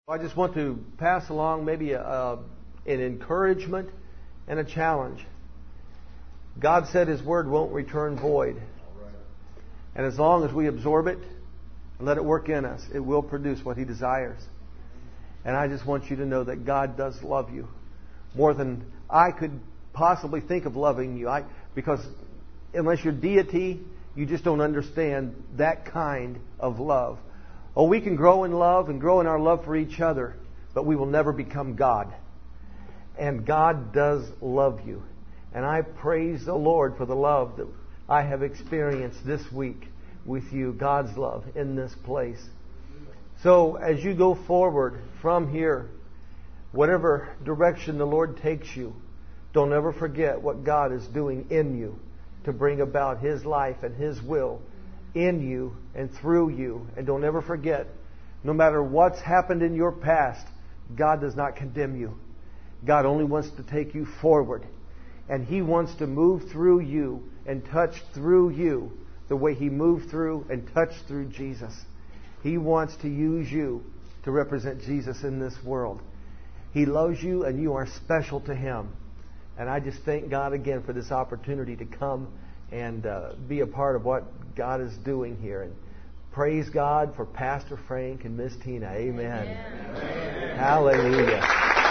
I just want to pass along maybe an encouragement and a challenge. God said His Word won't return void. And as long as we absorb it and let it work in us, it will produce what He desires. And I just want you to know that God does love you more than I could possibly think of loving you. Because unless you're deity, you just don't understand that kind of love. Oh, we can grow in love and grow in our love for each other, but we will never become God. And God does love you. And I praise the Lord for the love that I have experienced this week with you, God's love in this place. So as you go forward from here, whatever direction the Lord takes you, don't ever forget what God is doing in you to bring about His life and His will in you and through you. And don't ever forget, no matter what's happened in your past, God does not condemn you. God only wants to take you forward. And He wants to move through you and touch through you the way He moved through and touched through Jesus. He wants to use you to represent Jesus in this world. He loves you and you are special to Him. And I just thank God again for this opportunity to come and be a part of what God is doing here. And praise God for Pastor Frank and Miss Tina. Amen. Amen. Hallelujah.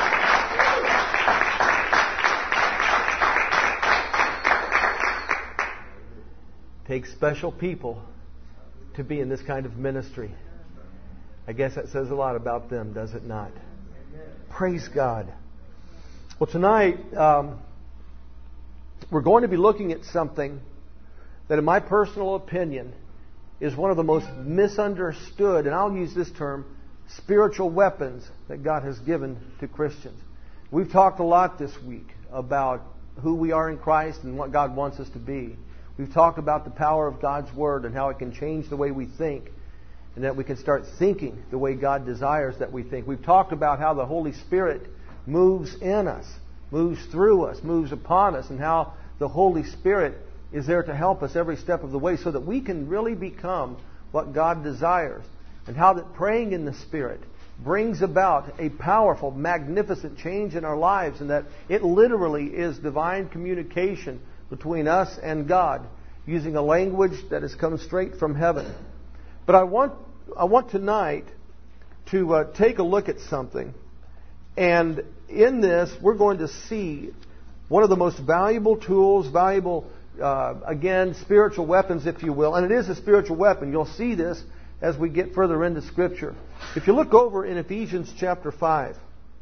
Takes special people to be in this kind of ministry. I guess that says a lot about them, does it not? Praise God. Well, tonight we're going to be looking at something that, in my personal opinion, is one of the most misunderstood, and I'll use this term, spiritual weapons that God has given to Christians. We've talked a lot this week about who we are in Christ and what God wants us to be. We've talked about the power of God's Word and how it can change the way we think, and that we can start thinking the way God desires that we think. We've talked about how the Holy Spirit moves in us, moves through us, moves upon us, and how the Holy Spirit is there to help us every step of the way so that we can really become what God desires. And how that praying in the Spirit brings about a powerful, magnificent change in our lives, and that it literally is divine communication between us and God, using a language that has come straight from heaven. But I want tonight to take a look at something. And in this, we're going to see one of the most valuable tools, again, spiritual weapons, if you will. And it is a spiritual weapon. You'll see this as we get further into Scripture. If you look over in Ephesians chapter 5.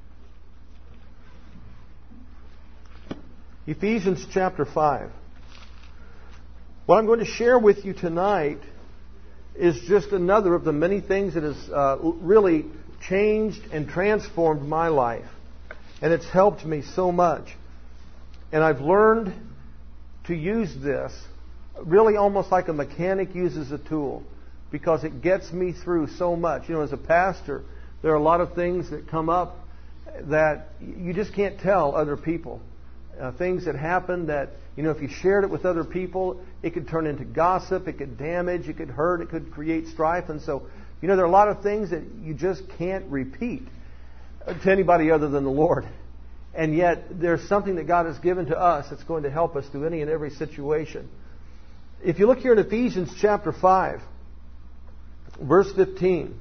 Ephesians chapter 5. What I'm going to share with you tonight is just another of the many things that has really changed and transformed my life. And it's helped me so much. And I've learned to use this really almost like a mechanic uses a tool, because it gets me through so much. You know, as a pastor, there are a lot of things that come up that you just can't tell other people. Things that happen that, you know, if you shared it with other people, it could turn into gossip, it could damage, it could hurt, it could create strife. And so, you know, there are a lot of things that you just can't repeat to anybody other than the Lord. And yet, there's something that God has given to us that's going to help us through any and every situation. If you look here in Ephesians chapter 5, verse 15,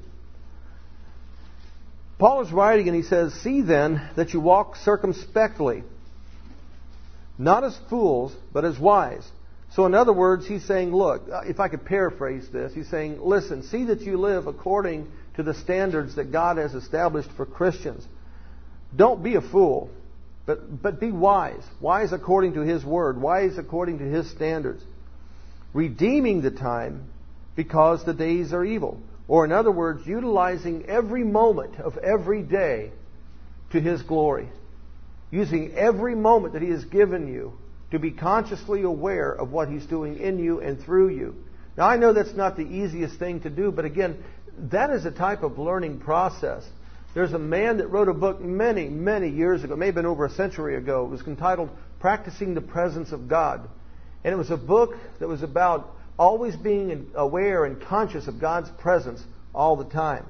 Paul is writing and he says, "See then that you walk circumspectly, not as fools, but as wise." So in other words, he's saying, look, if I could paraphrase this, he's saying, listen, see that you live according to the standards that God has established for Christians. Don't be a fool, but be wise. Wise according to His Word. Wise according to His standards. Redeeming the time because the days are evil. Or in other words, utilizing every moment of every day to His glory. Using every moment that He has given you to be consciously aware of what He's doing in you and through you. Now, I know that's not the easiest thing to do, but again, that is a type of learning process. There's a man that wrote a book many, many years ago, maybe over a century ago. It was entitled Practicing the Presence of God. And it was a book that was about always being aware and conscious of God's presence all the time.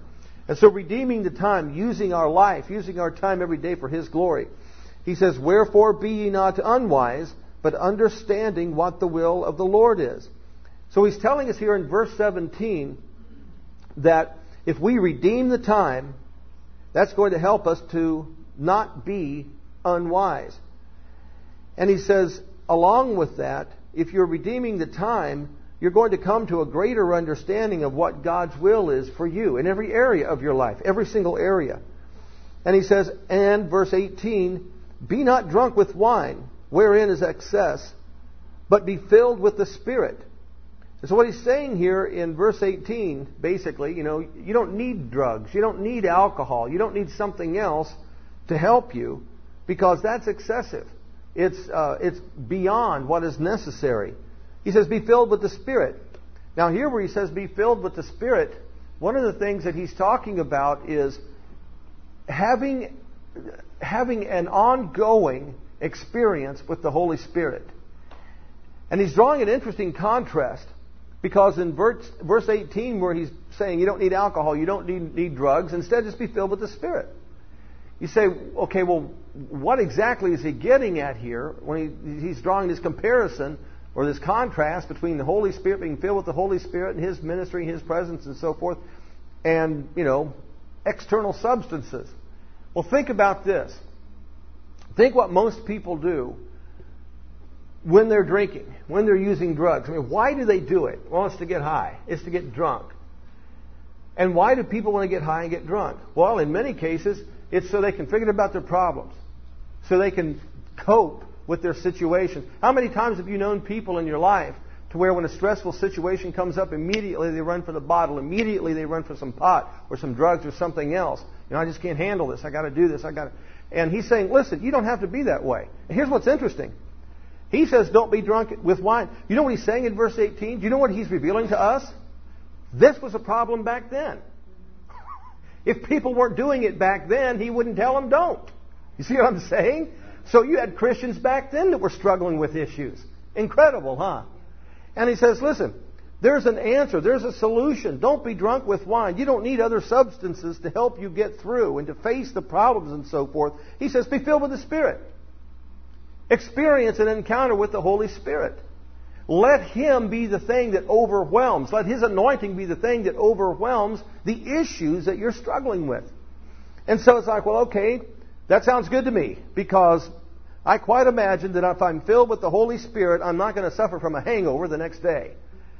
And so redeeming the time, using our life, using our time every day for His glory. He says, wherefore be ye not unwise, but understanding what the will of the Lord is. So He's telling us here in verse 17 that if we redeem the time, that's going to help us to not be unwise. And He says, along with that, if you're redeeming the time, you're going to come to a greater understanding of what God's will is for you in every area of your life, every single area. And He says, and verse 18, be not drunk with wine, wherein is excess, but be filled with the Spirit. And so what He's saying here in verse 18, basically, you don't need drugs, you don't need alcohol, you don't need something else to help you, because that's excessive. It's beyond what is necessary. He says, be filled with the Spirit. Now here where He says, be filled with the Spirit, one of the things that He's talking about is having an ongoing experience with the Holy Spirit. And He's drawing an interesting contrast, because in verse 18 where He's saying you don't need alcohol, you don't need drugs, instead just be filled with the Spirit. You say, okay, well, what exactly is He getting at here when He's drawing this comparison or this contrast between the Holy Spirit, being filled with the Holy Spirit and His ministry, His presence and so forth, and, external substances? Well, think about this. Think what most people do when they're drinking, when they're using drugs. I mean, why do they do it? Well, it's to get high. It's to get drunk. And why do people want to get high and get drunk? Well, in many cases, it's so they can forget about their problems, so they can cope with their situation. How many times have you known people in your life to where when a stressful situation comes up, immediately they run for the bottle, immediately they run for some pot or some drugs or something else? I just can't handle this. I got to do this. And He's saying, listen, you don't have to be that way. And here's what's interesting. He says, don't be drunk with wine. You know what He's saying in verse 18? Do you know what He's revealing to us? This was a problem back then. If people weren't doing it back then, He wouldn't tell them don't. You see what I'm saying? So you had Christians back then that were struggling with issues. Incredible, huh? And He says, listen, there's an answer. There's a solution. Don't be drunk with wine. You don't need other substances to help you get through and to face the problems and so forth. He says, be filled with the Spirit. Experience an encounter with the Holy Spirit. Let Him be the thing that overwhelms. Let His anointing be the thing that overwhelms the issues that you're struggling with. And so it's like, well, okay, that sounds good to me, because I quite imagine that if I'm filled with the Holy Spirit, I'm not going to suffer from a hangover the next day.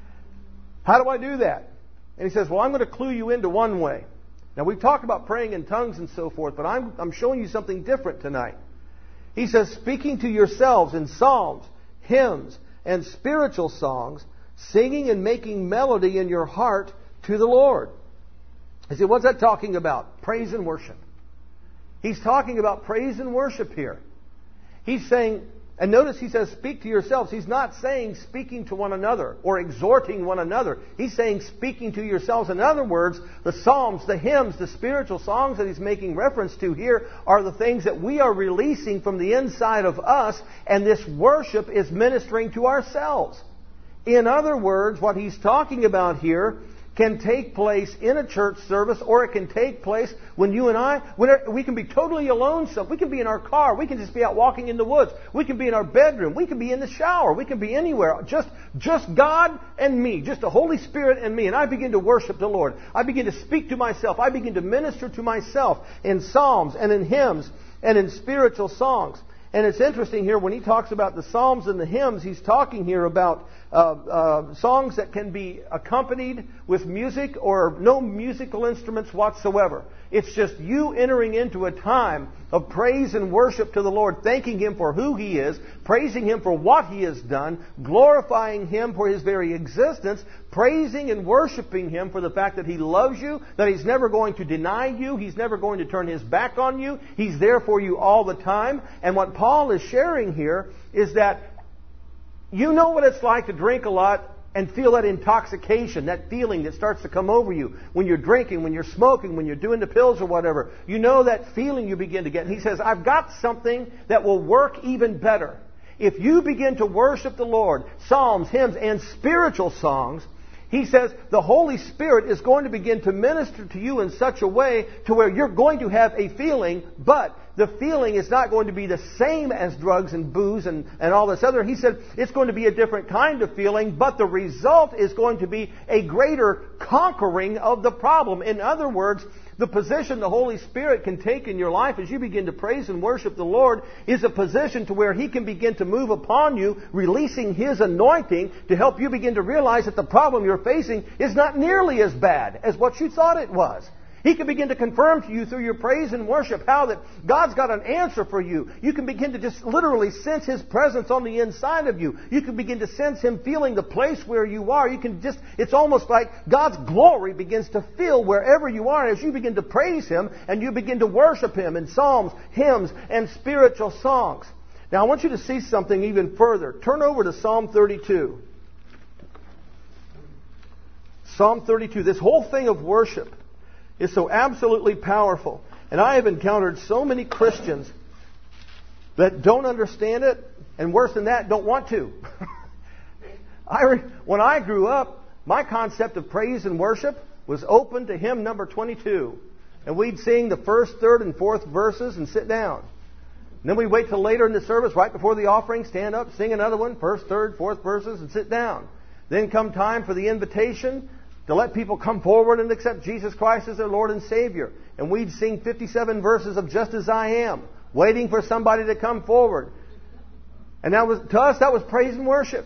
How do I do that? And He says, well, I'm going to clue you into one way. Now, we've talked about praying in tongues and so forth, but I'm showing you something different tonight. He says, speaking to yourselves in psalms, hymns, and spiritual songs, singing and making melody in your heart to the Lord. I said, what's that talking about? Praise and worship. He's talking about praise and worship here. He's saying, and notice He says, speak to yourselves. He's not saying speaking to one another or exhorting one another. He's saying speaking to yourselves. In other words, the psalms, the hymns, the spiritual songs that He's making reference to here are the things that we are releasing from the inside of us, and this worship is ministering to ourselves. In other words, what He's talking about here can take place in a church service, or it can take place when you and I, we can be totally alone. We can be in our car. We can just be out walking in the woods. We can be in our bedroom. We can be in the shower. We can be anywhere. Just God and me. Just the Holy Spirit and me. And I begin to worship the Lord. I begin to speak to myself. I begin to minister to myself in psalms and in hymns and in spiritual songs. And it's interesting here when he talks about the psalms and the hymns, he's talking here about songs that can be accompanied with music or no musical instruments whatsoever. It's just you entering into a time of praise and worship to the Lord, thanking Him for who He is, praising Him for what He has done, glorifying Him for His very existence, praising and worshiping Him for the fact that He loves you, that He's never going to deny you, He's never going to turn His back on you, He's there for you all the time. And what Paul is sharing here is that you know what it's like to drink a lot and feel that intoxication, that feeling that starts to come over you when you're drinking, when you're smoking, when you're doing the pills or whatever. You know that feeling you begin to get. And he says, I've got something that will work even better. If you begin to worship the Lord, psalms, hymns, and spiritual songs, He says the Holy Spirit is going to begin to minister to you in such a way to where you're going to have a feeling, but the feeling is not going to be the same as drugs and booze and all this other. He said it's going to be a different kind of feeling, but the result is going to be a greater conquering of the problem. In other words, the position the Holy Spirit can take in your life as you begin to praise and worship the Lord is a position to where He can begin to move upon you, releasing His anointing to help you begin to realize that the problem you're facing is not nearly as bad as what you thought it was. He can begin to confirm to you through your praise and worship how that God's got an answer for you. You can begin to just literally sense His presence on the inside of you. You can begin to sense Him feeling the place where you are. It's almost like God's glory begins to fill wherever you are as you begin to praise Him and you begin to worship Him in psalms, hymns, and spiritual songs. Now I want you to see something even further. Turn over to Psalm 32. Psalm 32. This whole thing of worship is so absolutely powerful. And I have encountered so many Christians that don't understand it, and worse than that, don't want to. When I grew up, my concept of praise and worship was open to hymn number 22. And we'd sing the first, third, and fourth verses and sit down. And then we'd wait till later in the service, right before the offering, stand up, sing another one, first, third, fourth verses, and sit down. Then come time for the invitation to let people come forward and accept Jesus Christ as their Lord and Savior. And we'd sing 57 verses of Just As I Am, waiting for somebody to come forward. And to us, that was praise and worship.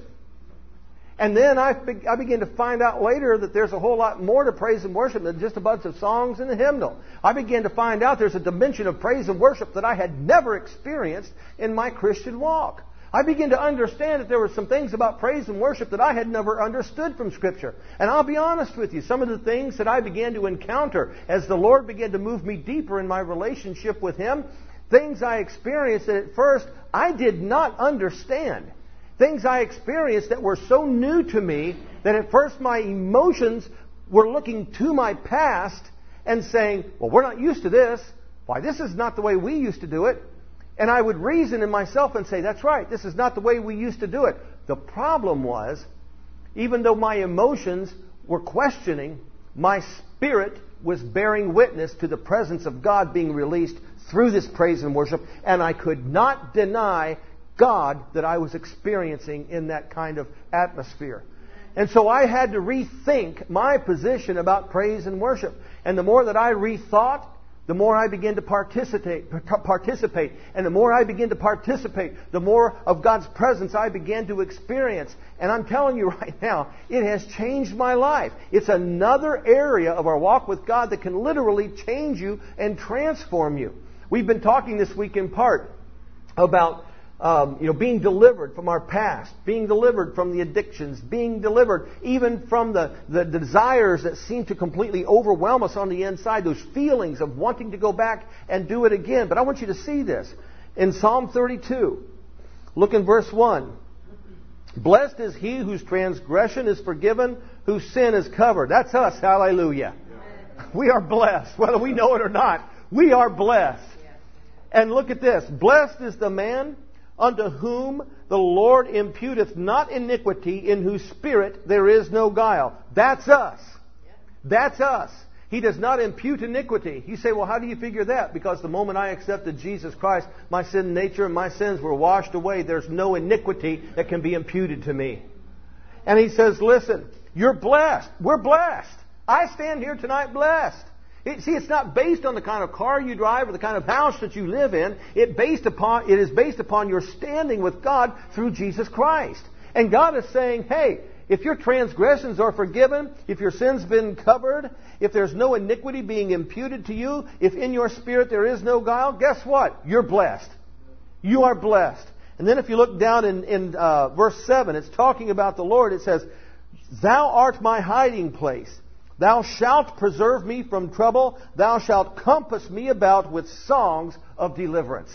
And then I began to find out later that there's a whole lot more to praise and worship than just a bunch of songs and a hymnal. I began to find out there's a dimension of praise and worship that I had never experienced in my Christian walk. I began to understand that there were some things about praise and worship that I had never understood from Scripture. And I'll be honest with you, some of the things that I began to encounter as the Lord began to move me deeper in my relationship with Him, things I experienced that at first I did not understand. Things I experienced that were so new to me that at first my emotions were looking to my past and saying, well, we're not used to this. Why, this is not the way we used to do it. And I would reason in myself and say, that's right, this is not the way we used to do it. The problem was, even though my emotions were questioning, my spirit was bearing witness to the presence of God being released through this praise and worship, and I could not deny God that I was experiencing in that kind of atmosphere. And so I had to rethink my position about praise and worship. And the more that I rethought, the more I begin to participate. And the more I begin to participate, the more of God's presence I began to experience. And I'm telling you right now, it has changed my life. It's another area of our walk with God that can literally change you and transform you. We've been talking this week in part about being delivered from our past, being delivered from the addictions, being delivered even from the desires that seem to completely overwhelm us on the inside, those feelings of wanting to go back and do it again. But I want you to see this. In Psalm 32, look in verse 1. Blessed is he whose transgression is forgiven, whose sin is covered. That's us, hallelujah. We are blessed, whether we know it or not. We are blessed. And look at this. Blessed is the man unto whom the Lord imputeth not iniquity, in whose spirit there is no guile. That's us. That's us. He does not impute iniquity. You say, well, how do you figure that? Because the moment I accepted Jesus Christ, my sin nature and my sins were washed away. There's no iniquity that can be imputed to me. And He says, listen, you're blessed. We're blessed. I stand here tonight blessed. It's not based on the kind of car you drive or the kind of house that you live in. It is based upon your standing with God through Jesus Christ. And God is saying, hey, if your transgressions are forgiven, if your sins been covered, if there's no iniquity being imputed to you, if in your spirit there is no guile, guess what? You're blessed. You are blessed. And then if you look down in verse 7, it's talking about the Lord. It says, Thou art my hiding place. Thou shalt preserve me from trouble. Thou shalt compass me about with songs of deliverance.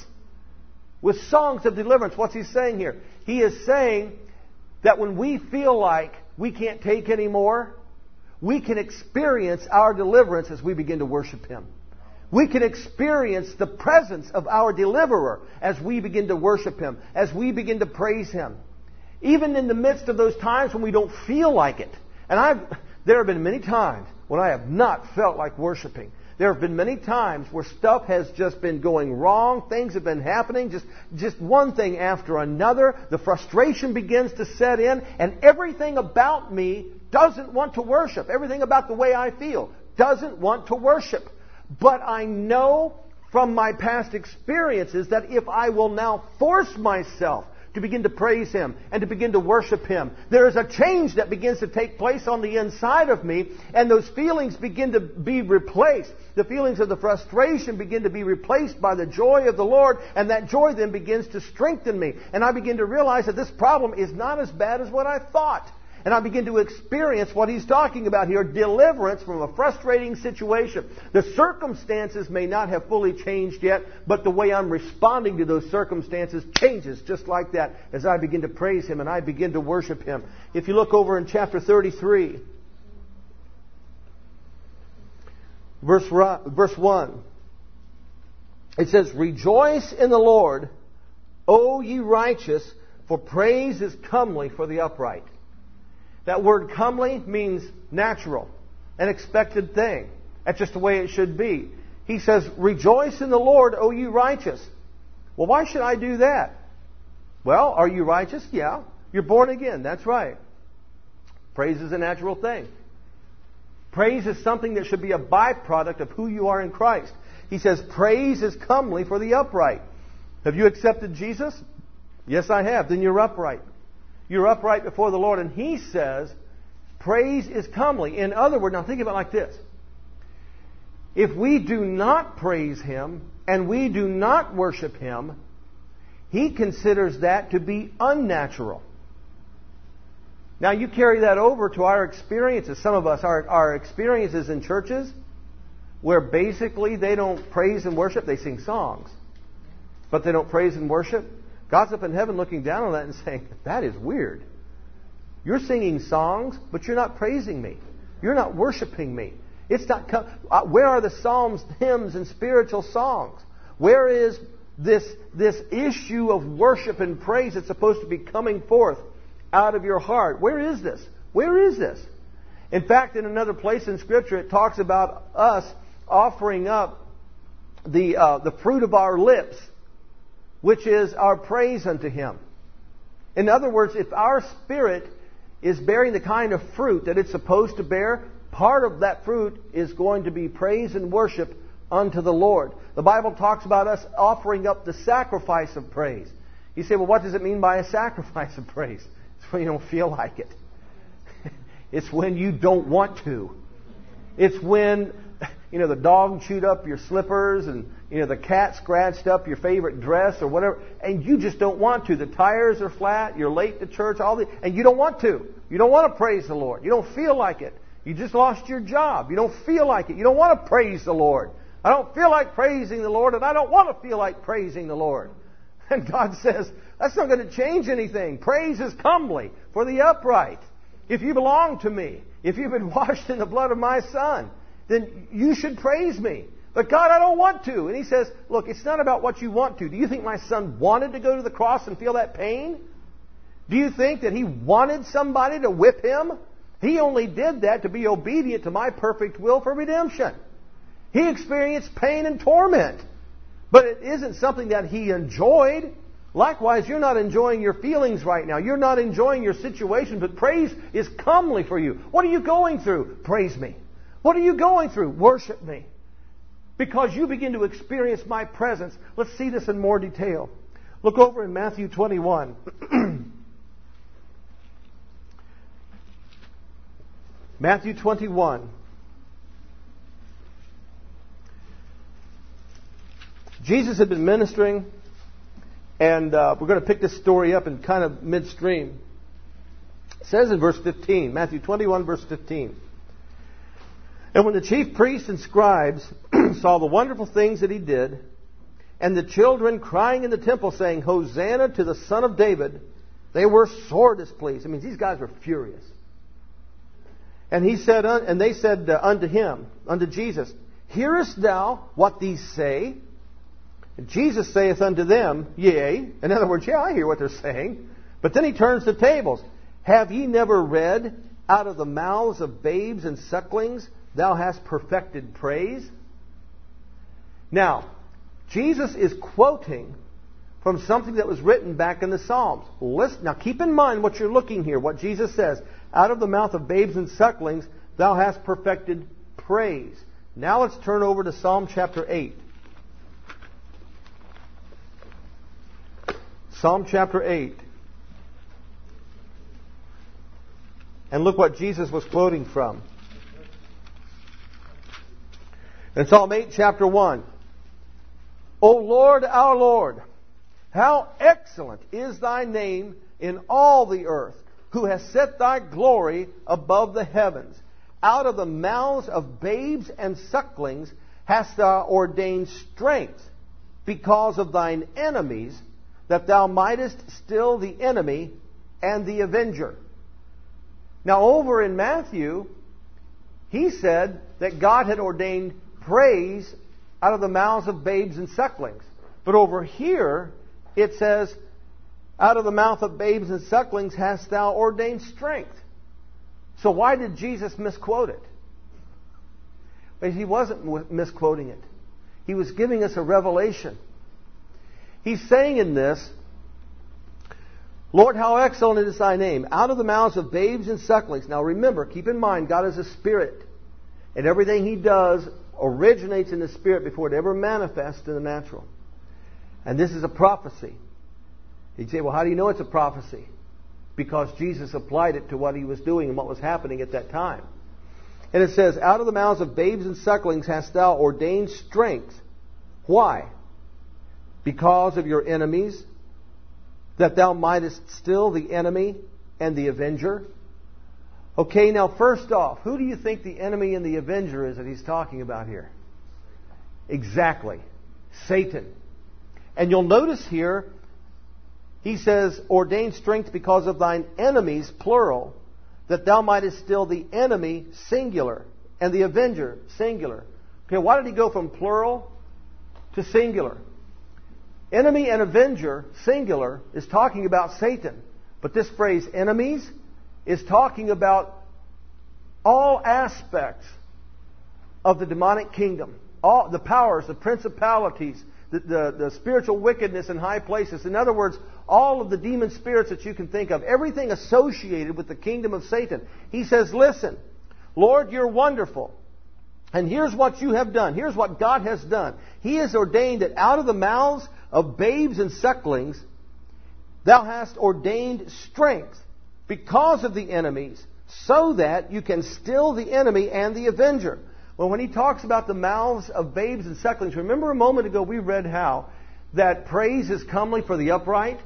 With songs of deliverance. What's He saying here? He is saying that when we feel like we can't take any more, we can experience our deliverance as we begin to worship Him. We can experience the presence of our deliverer as we begin to worship Him, as we begin to praise Him. Even in the midst of those times when we don't feel like it, And there have been many times when I have not felt like worshiping. There have been many times where stuff has just been going wrong. Things have been happening, just one thing after another. The frustration begins to set in, and everything about me doesn't want to worship. Everything about the way I feel doesn't want to worship. But I know from my past experiences that if I will now force myself to begin to praise Him and to begin to worship Him, there is a change that begins to take place on the inside of me, and those feelings begin to be replaced. The feelings of the frustration begin to be replaced by the joy of the Lord, and that joy then begins to strengthen me. And I begin to realize that this problem is not as bad as what I thought. And I begin to experience what he's talking about here, deliverance from a frustrating situation. The circumstances may not have fully changed yet, but the way I'm responding to those circumstances changes just like that as I begin to praise Him and I begin to worship Him. If you look over in chapter 33, verse 1, it says, "Rejoice in the Lord, O ye righteous, for praise is comely for the upright." That word comely means natural, an expected thing. That's just the way it should be. He says, "Rejoice in the Lord, O you righteous." Well, why should I do that? Well, are you righteous? Yeah. You're born again. That's right. Praise is a natural thing. Praise is something that should be a byproduct of who you are in Christ. He says, "Praise is comely for the upright." Have you accepted Jesus? Yes, I have. Then you're upright. You're upright before the Lord. And He says, praise is comely. In other words, now think about it like this. If we do not praise Him and we do not worship Him, He considers that to be unnatural. Now you carry that over to our experiences. Some of us, our experiences in churches where basically they don't praise and worship. They sing songs, but they don't praise and worship. God's up in heaven looking down on that and saying, that is weird. You're singing songs, but you're not praising me. You're not worshiping me. It's not. Where are the psalms, hymns, and spiritual songs? Where is this issue of worship and praise that's supposed to be coming forth out of your heart? Where is this? Where is this? In fact, in another place in Scripture, it talks about us offering up the fruit of our lips, which is our praise unto Him. In other words, if our spirit is bearing the kind of fruit that it's supposed to bear, part of that fruit is going to be praise and worship unto the Lord. The Bible talks about us offering up the sacrifice of praise. You say, well, what does it mean by a sacrifice of praise? It's when you don't feel like it. It's when you don't want to. It's when, the dog chewed up your slippers and, the cat scratched up your favorite dress or whatever, and you just don't want to. The tires are flat, you're late to church, and you don't want to. You don't want to praise the Lord. You don't feel like it. You just lost your job. You don't feel like it. You don't want to praise the Lord. I don't feel like praising the Lord, and I don't want to feel like praising the Lord. And God says, that's not going to change anything. Praise is comely for the upright. If you belong to me, if you've been washed in the blood of my Son, then you should praise me. But God, I don't want to. And He says, look, it's not about what you want to. Do you think my Son wanted to go to the cross and feel that pain? Do you think that He wanted somebody to whip Him? He only did that to be obedient to my perfect will for redemption. He experienced pain and torment. But it isn't something that He enjoyed. Likewise, you're not enjoying your feelings right now. You're not enjoying your situation, but praise is comely for you. What are you going through? Praise me. What are you going through? Worship me. Because you begin to experience my presence. Let's see this in more detail. Look over in Matthew 21. Matthew 21. Jesus had been ministering, and we're going to pick this story up in kind of midstream. It says in verse 15, Matthew 21, verse 15. And when the chief priests and scribes saw the wonderful things that He did, and the children crying in the temple saying, Hosanna to the Son of David, they were sore displeased. I mean, these guys were furious. And they said unto Him, unto Jesus, Hearest thou what these say? And Jesus saith unto them, Yea. In other words, yeah, I hear what they're saying. But then He turns the tables. Have ye never read Out of the mouths of babes and sucklings thou hast perfected praise. Now, Jesus is quoting from something that was written back in the Psalms. Listen, now keep in mind what you're looking here, what Jesus says. Out of the mouth of babes and sucklings thou hast perfected praise. Now let's turn over to Psalm chapter 8. Psalm chapter 8. And look what Jesus was quoting from. In Psalm 8, chapter 1. O Lord, our Lord, how excellent is thy name in all the earth, who has set thy glory above the heavens. Out of the mouths of babes and sucklings hast thou ordained strength because of thine enemies, that thou mightest still the enemy and the avenger. Now over in Matthew, he said that God had ordained praise out of the mouths of babes and sucklings. But over here, it says, out of the mouth of babes and sucklings hast thou ordained strength. So why did Jesus misquote it? But he wasn't misquoting it. He was giving us a revelation. He's saying in this, Lord, how excellent is thy name. Out of the mouths of babes and sucklings. Now remember, keep in mind, God is a spirit. And everything He does originates in the spirit before it ever manifests in the natural. And this is a prophecy. You'd say, well, how do you know it's a prophecy? Because Jesus applied it to what He was doing and what was happening at that time. And it says, out of the mouths of babes and sucklings hast thou ordained strength. Why? Because of your enemies, that thou mightest still the enemy and the avenger. Okay, now first off, who do you think the enemy and the avenger is that he's talking about here? Exactly. Satan. And you'll notice here, he says, ordain strength because of thine enemies, plural, that thou mightest still the enemy, singular, and the avenger, singular. Okay, why did he go from plural to singular? Enemy and avenger, singular, is talking about Satan. But this phrase, enemies, is talking about all aspects of the demonic kingdom. All the powers, the principalities, the spiritual wickedness in high places. In other words, all of the demon spirits that you can think of. Everything associated with the kingdom of Satan. He says, listen, Lord, you're wonderful. And here's what you have done. Here's what God has done. He has ordained that out of the mouths of babes and sucklings, thou hast ordained strength because of the enemies, so that you can still the enemy and the avenger. Well, when he talks about the mouths of babes and sucklings, remember a moment ago we read how that praise is comely for the upright?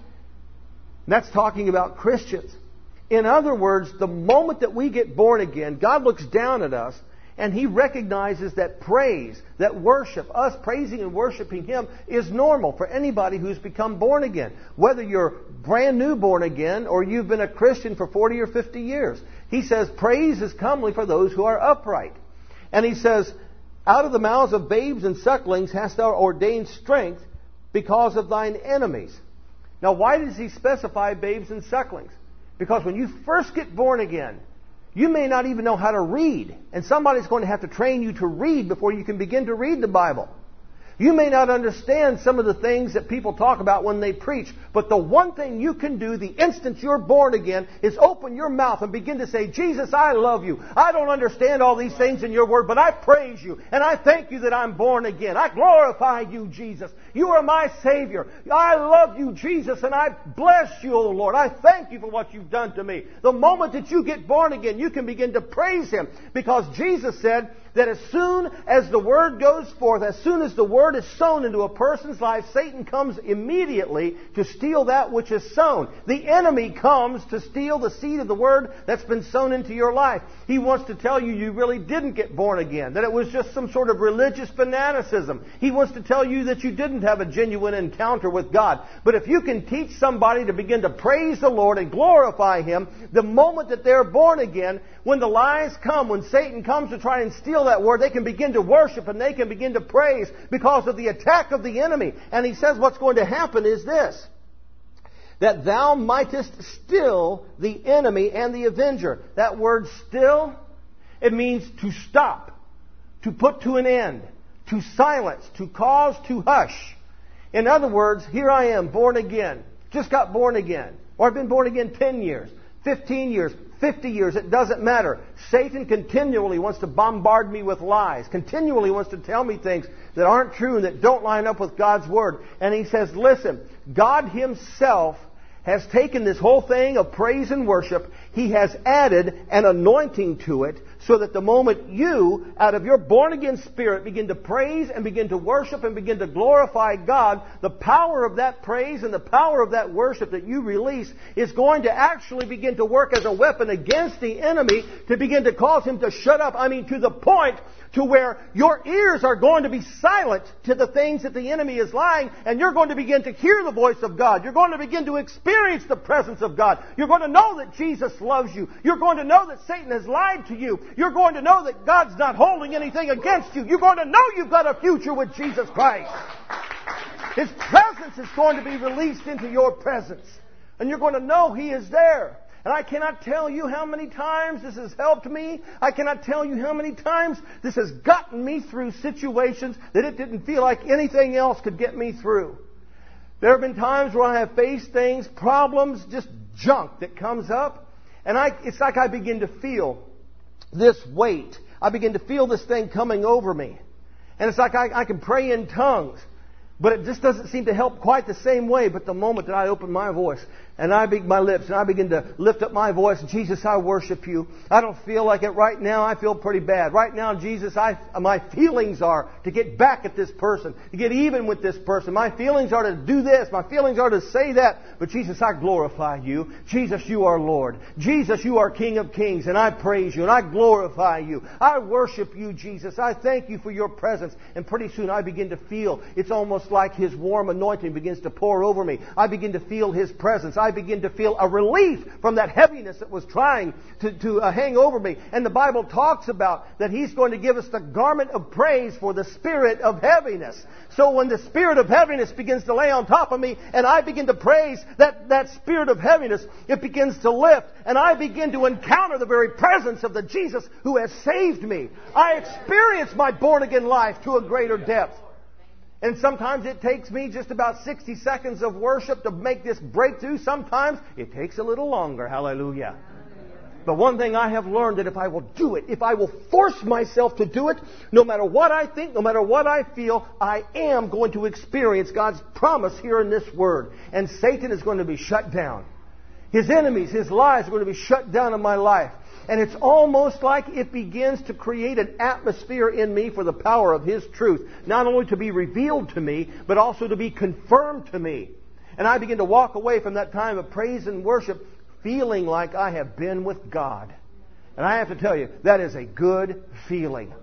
That's talking about Christians. In other words, the moment that we get born again, God looks down at us and He recognizes that praise, that worship, us praising and worshiping Him is normal for anybody who's become born again. Whether you're brand new born again or you've been a Christian for 40 or 50 years. He says praise is comely for those who are upright. And He says, out of the mouths of babes and sucklings hast thou ordained strength because of thine enemies. Now why does He specify babes and sucklings? Because when you first get born again, you may not even know how to read. And somebody's going to have to train you to read before you can begin to read the Bible. You may not understand some of the things that people talk about when they preach. But the one thing you can do the instant you're born again is open your mouth and begin to say, Jesus, I love you. I don't understand all these things in your word, but I praise you. And I thank you that I'm born again. I glorify you, Jesus. You are my Savior. I love you, Jesus, and I bless you, O Lord. I thank you for what you've done to me. The moment that you get born again, you can begin to praise Him. Because Jesus said that as soon as the Word goes forth, as soon as the Word is sown into a person's life, Satan comes immediately to steal that which is sown. The enemy comes to steal the seed of the Word that's been sown into your life. He wants to tell you you really didn't get born again, that it was just some sort of religious fanaticism. He wants to tell you that you didn't have a genuine encounter with God. But if you can teach somebody to begin to praise the Lord and glorify Him, the moment that they're born again, when the lies come, when Satan comes to try and steal that word, they can begin to worship and they can begin to praise because of the attack of the enemy. And he says what's going to happen is this, that thou mightest still the enemy and the avenger. That word still, it means to stop, to put to an end, to silence, to cause to hush. In other words, here I am, born again, just got born again, or I've been born again 10 years, 15 years, 50 years, it doesn't matter. Satan continually wants to bombard me with lies, continually wants to tell me things that aren't true and that don't line up with God's Word. And he says, listen, God Himself has taken this whole thing of praise and worship. He has added an anointing to it so that the moment you, out of your born-again spirit, begin to praise and begin to worship and begin to glorify God, the power of that praise and the power of that worship that you release is going to actually begin to work as a weapon against the enemy to begin to cause him to shut up. I mean, to the point to where your ears are going to be silent to the things that the enemy is lying, and you're going to begin to hear the voice of God. You're going to begin to experience the presence of God. You're going to know that Jesus loves you. You're going to know that Satan has lied to you. You're going to know that God's not holding anything against you. You're going to know you've got a future with Jesus Christ. His presence is going to be released into your presence, and you're going to know He is there. And I cannot tell you how many times this has helped me. I cannot tell you how many times this has gotten me through situations that it didn't feel like anything else could get me through. There have been times where I have faced things, problems, just junk that comes up. And it's like I begin to feel this weight. I begin to feel this thing coming over me. And it's like I can pray in tongues. But it just doesn't seem to help quite the same way. But the moment that I open my voice and my lips and I begin to lift up my voice, Jesus, I worship You. I don't feel like it right now. I feel pretty bad. Right now, Jesus, my feelings are to get back at this person, to get even with this person. My feelings are to do this. My feelings are to say that. But Jesus, I glorify You. Jesus, You are Lord. Jesus, You are King of Kings. And I praise You and I glorify You. I worship You, Jesus. I thank You for Your presence. And pretty soon I begin to feel it's almost like His warm anointing begins to pour over me. I begin to feel His presence. I begin to feel a relief from that heaviness that was trying to hang over me. And the Bible talks about that He's going to give us the garment of praise for the spirit of heaviness. So when the spirit of heaviness begins to lay on top of me and I begin to praise, that spirit of heaviness, it begins to lift. And I begin to encounter the very presence of the Jesus who has saved me. I experience my born-again life to a greater depth. And sometimes it takes me just about 60 seconds of worship to make this breakthrough. Sometimes it takes a little longer. Hallelujah. But one thing I have learned, that if I will do it, if I will force myself to do it, no matter what I think, no matter what I feel, I am going to experience God's promise here in this Word. And Satan is going to be shut down. His enemies, his lies are going to be shut down in my life. And it's almost like it begins to create an atmosphere in me for the power of His truth. Not only to be revealed to me, but also to be confirmed to me. And I begin to walk away from that time of praise and worship feeling like I have been with God. And I have to tell you, that is a good feeling.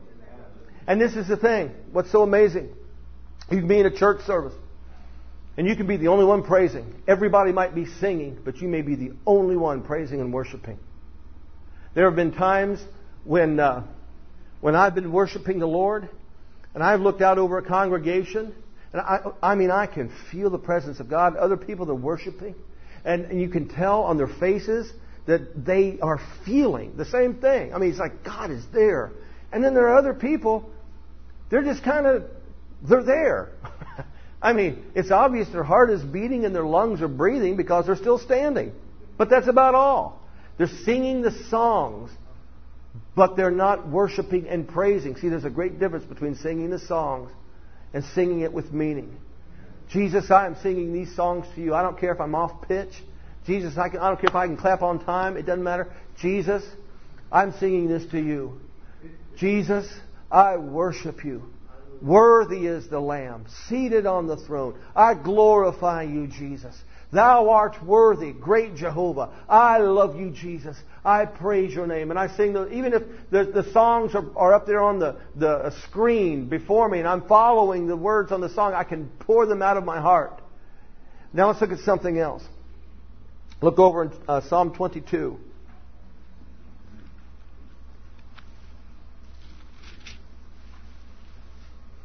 And this is the thing, what's so amazing. You can be in a church service, and you can be the only one praising. Everybody might be singing, but you may be the only one praising and worshiping. There have been times when I've been worshiping the Lord, and I've looked out over a congregation, and I can feel the presence of God. Other people that are worshiping, and you can tell on their faces that they are feeling the same thing. I mean, it's like God is there. And then there are other people, they're just they're there. I mean, it's obvious their heart is beating and their lungs are breathing because they're still standing. But that's about all. They're singing the songs, but they're not worshiping and praising. See, there's a great difference between singing the songs and singing it with meaning. Jesus, I am singing these songs to You. I don't care if I'm off pitch. Jesus, I don't care if I can clap on time. It doesn't matter. Jesus, I'm singing this to You. Jesus, I worship You. Worthy is the Lamb, seated on the throne. I glorify You, Jesus. Thou art worthy, great Jehovah. I love You, Jesus. I praise Your name. And I sing those, even if the songs are up there on the screen before me and I'm following the words on the song, I can pour them out of my heart. Now let's look at something else. Look over in Psalm 22.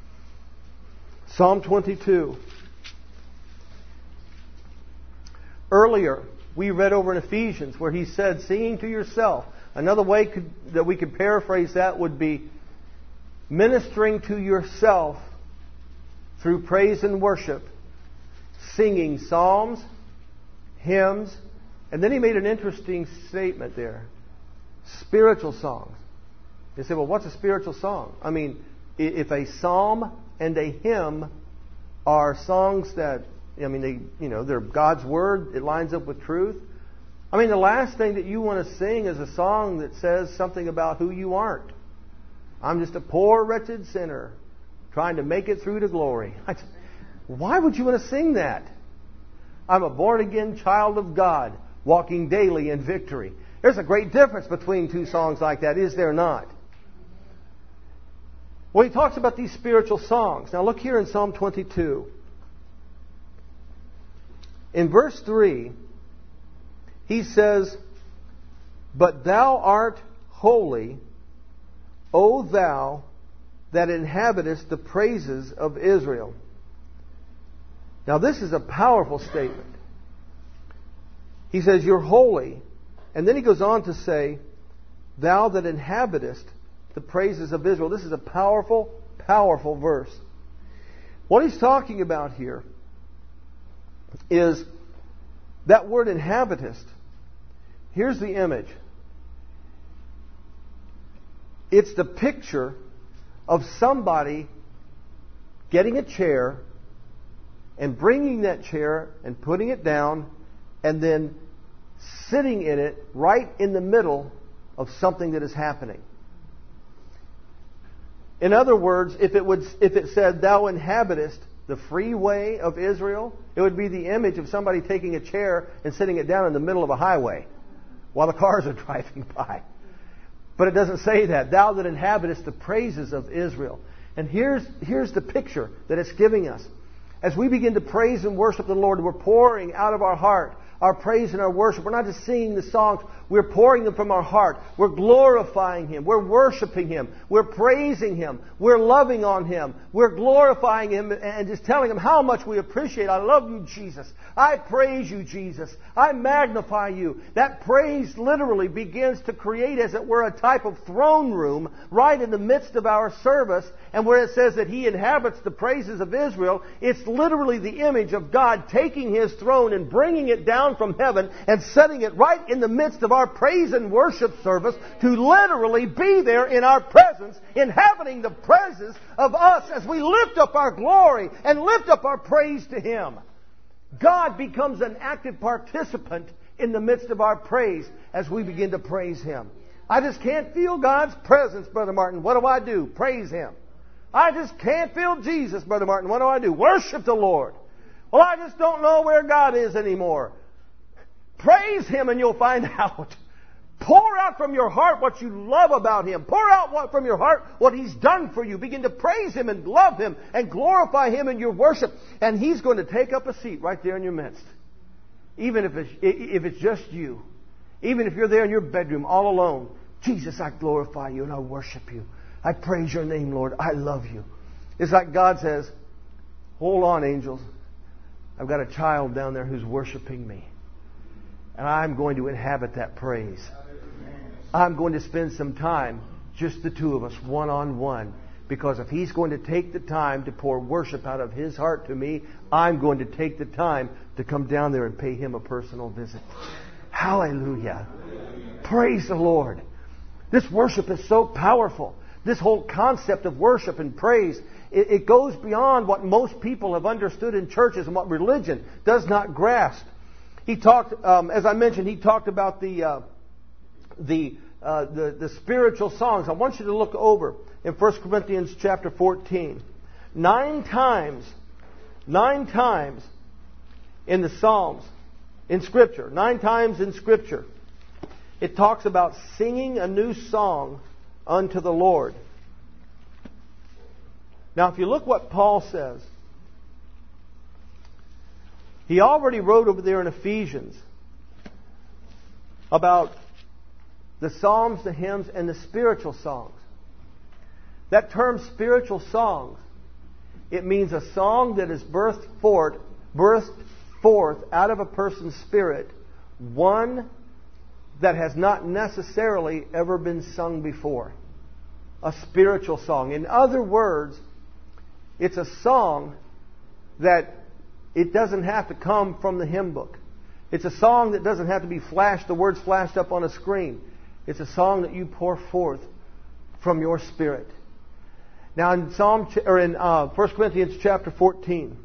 Psalm 22. Earlier, we read over in Ephesians where he said, singing to yourself. Another way that we could paraphrase that would be ministering to yourself through praise and worship, singing psalms, hymns, and then he made an interesting statement there. Spiritual songs. You say, well, what's a spiritual song? I mean, if a psalm and a hymn are songs that, they're God's Word, it lines up with truth. I mean, the last thing that you want to sing is a song that says something about who you aren't. I'm just a poor, wretched sinner trying to make it through to glory. Why would you want to sing that? I'm a born-again child of God, walking daily in victory. There's a great difference between two songs like that, is there not? Well, he talks about these spiritual songs. Now look here in Psalm 22. In verse 3, he says, "But thou art holy, O thou that inhabitest the praises of Israel." Now this is a powerful statement. He says, you're holy. And then he goes on to say, thou that inhabitest the praises of Israel. This is a powerful, powerful verse. What he's talking about here is that word inhabitest. Here's the image. It's the picture of somebody getting a chair and bringing that chair and putting it down and then sitting in it right in the middle of something that is happening. In other words, if it said, thou inhabitest the freeway of Israel, it would be the image of somebody taking a chair and sitting it down in the middle of a highway while the cars are driving by. But it doesn't say that. Thou that inhabitest the praises of Israel. And here's the picture that it's giving us. As we begin to praise and worship the Lord, we're pouring out of our heart our praise and our worship. We're not just singing the songs. We're pouring them from our heart. We're glorifying Him. We're worshiping Him. We're praising Him. We're loving on Him. We're glorifying Him and just telling Him how much we appreciate. I love you, Jesus. I praise you, Jesus. I magnify you. That praise literally begins to create, as it were, a type of throne room right in the midst of our service. And where it says that He inhabits the praises of Israel, it's literally the image of God taking His throne and bringing it down from heaven and setting it right in the midst of our praise and worship service to literally be there in our presence, inhabiting the praises of us as we lift up our glory and lift up our praise to Him. God becomes an active participant in the midst of our praise as we begin to praise Him. I just can't feel God's presence, Brother Martin. What do? Praise Him. I just can't feel Jesus, Brother Martin. What do? Worship the Lord. Well, I just don't know where God is anymore. Praise Him and you'll find out. Pour out from your heart what you love about Him. Pour out from your heart what He's done for you. Begin to praise Him and love Him and glorify Him in your worship. And He's going to take up a seat right there in your midst. Even if it's just you. Even if you're there in your bedroom all alone. Jesus, I glorify you and I worship you. I praise your name, Lord. I love you. It's like God says, hold on, angels. I've got a child down there who's worshiping me. And I'm going to inhabit that praise. I'm going to spend some time, just the two of us, one-on-one. Because if He's going to take the time to pour worship out of His heart to me, I'm going to take the time to come down there and pay Him a personal visit. Hallelujah. Praise the Lord. This worship is so powerful. This whole concept of worship and praise, it goes beyond what most people have understood in churches and what religion does not grasp. He talked, as I mentioned, he talked about the spiritual songs. I want you to look over in 1 Corinthians chapter 14. 9 times in the Psalms, in Scripture, 9 times in Scripture, it talks about singing a new song unto the Lord. Now, if you look what Paul says, he already wrote over there in Ephesians about the psalms, the hymns, and the spiritual songs. That term spiritual songs, it means a song that is birthed forth out of a person's spirit one that has not necessarily ever been sung before. A spiritual song. In other words, it's a song that it doesn't have to come from the hymn book. It's a song that doesn't have to be flashed, the words flashed up on a screen. It's a song that you pour forth from your spirit. Now in 1 Corinthians chapter 14,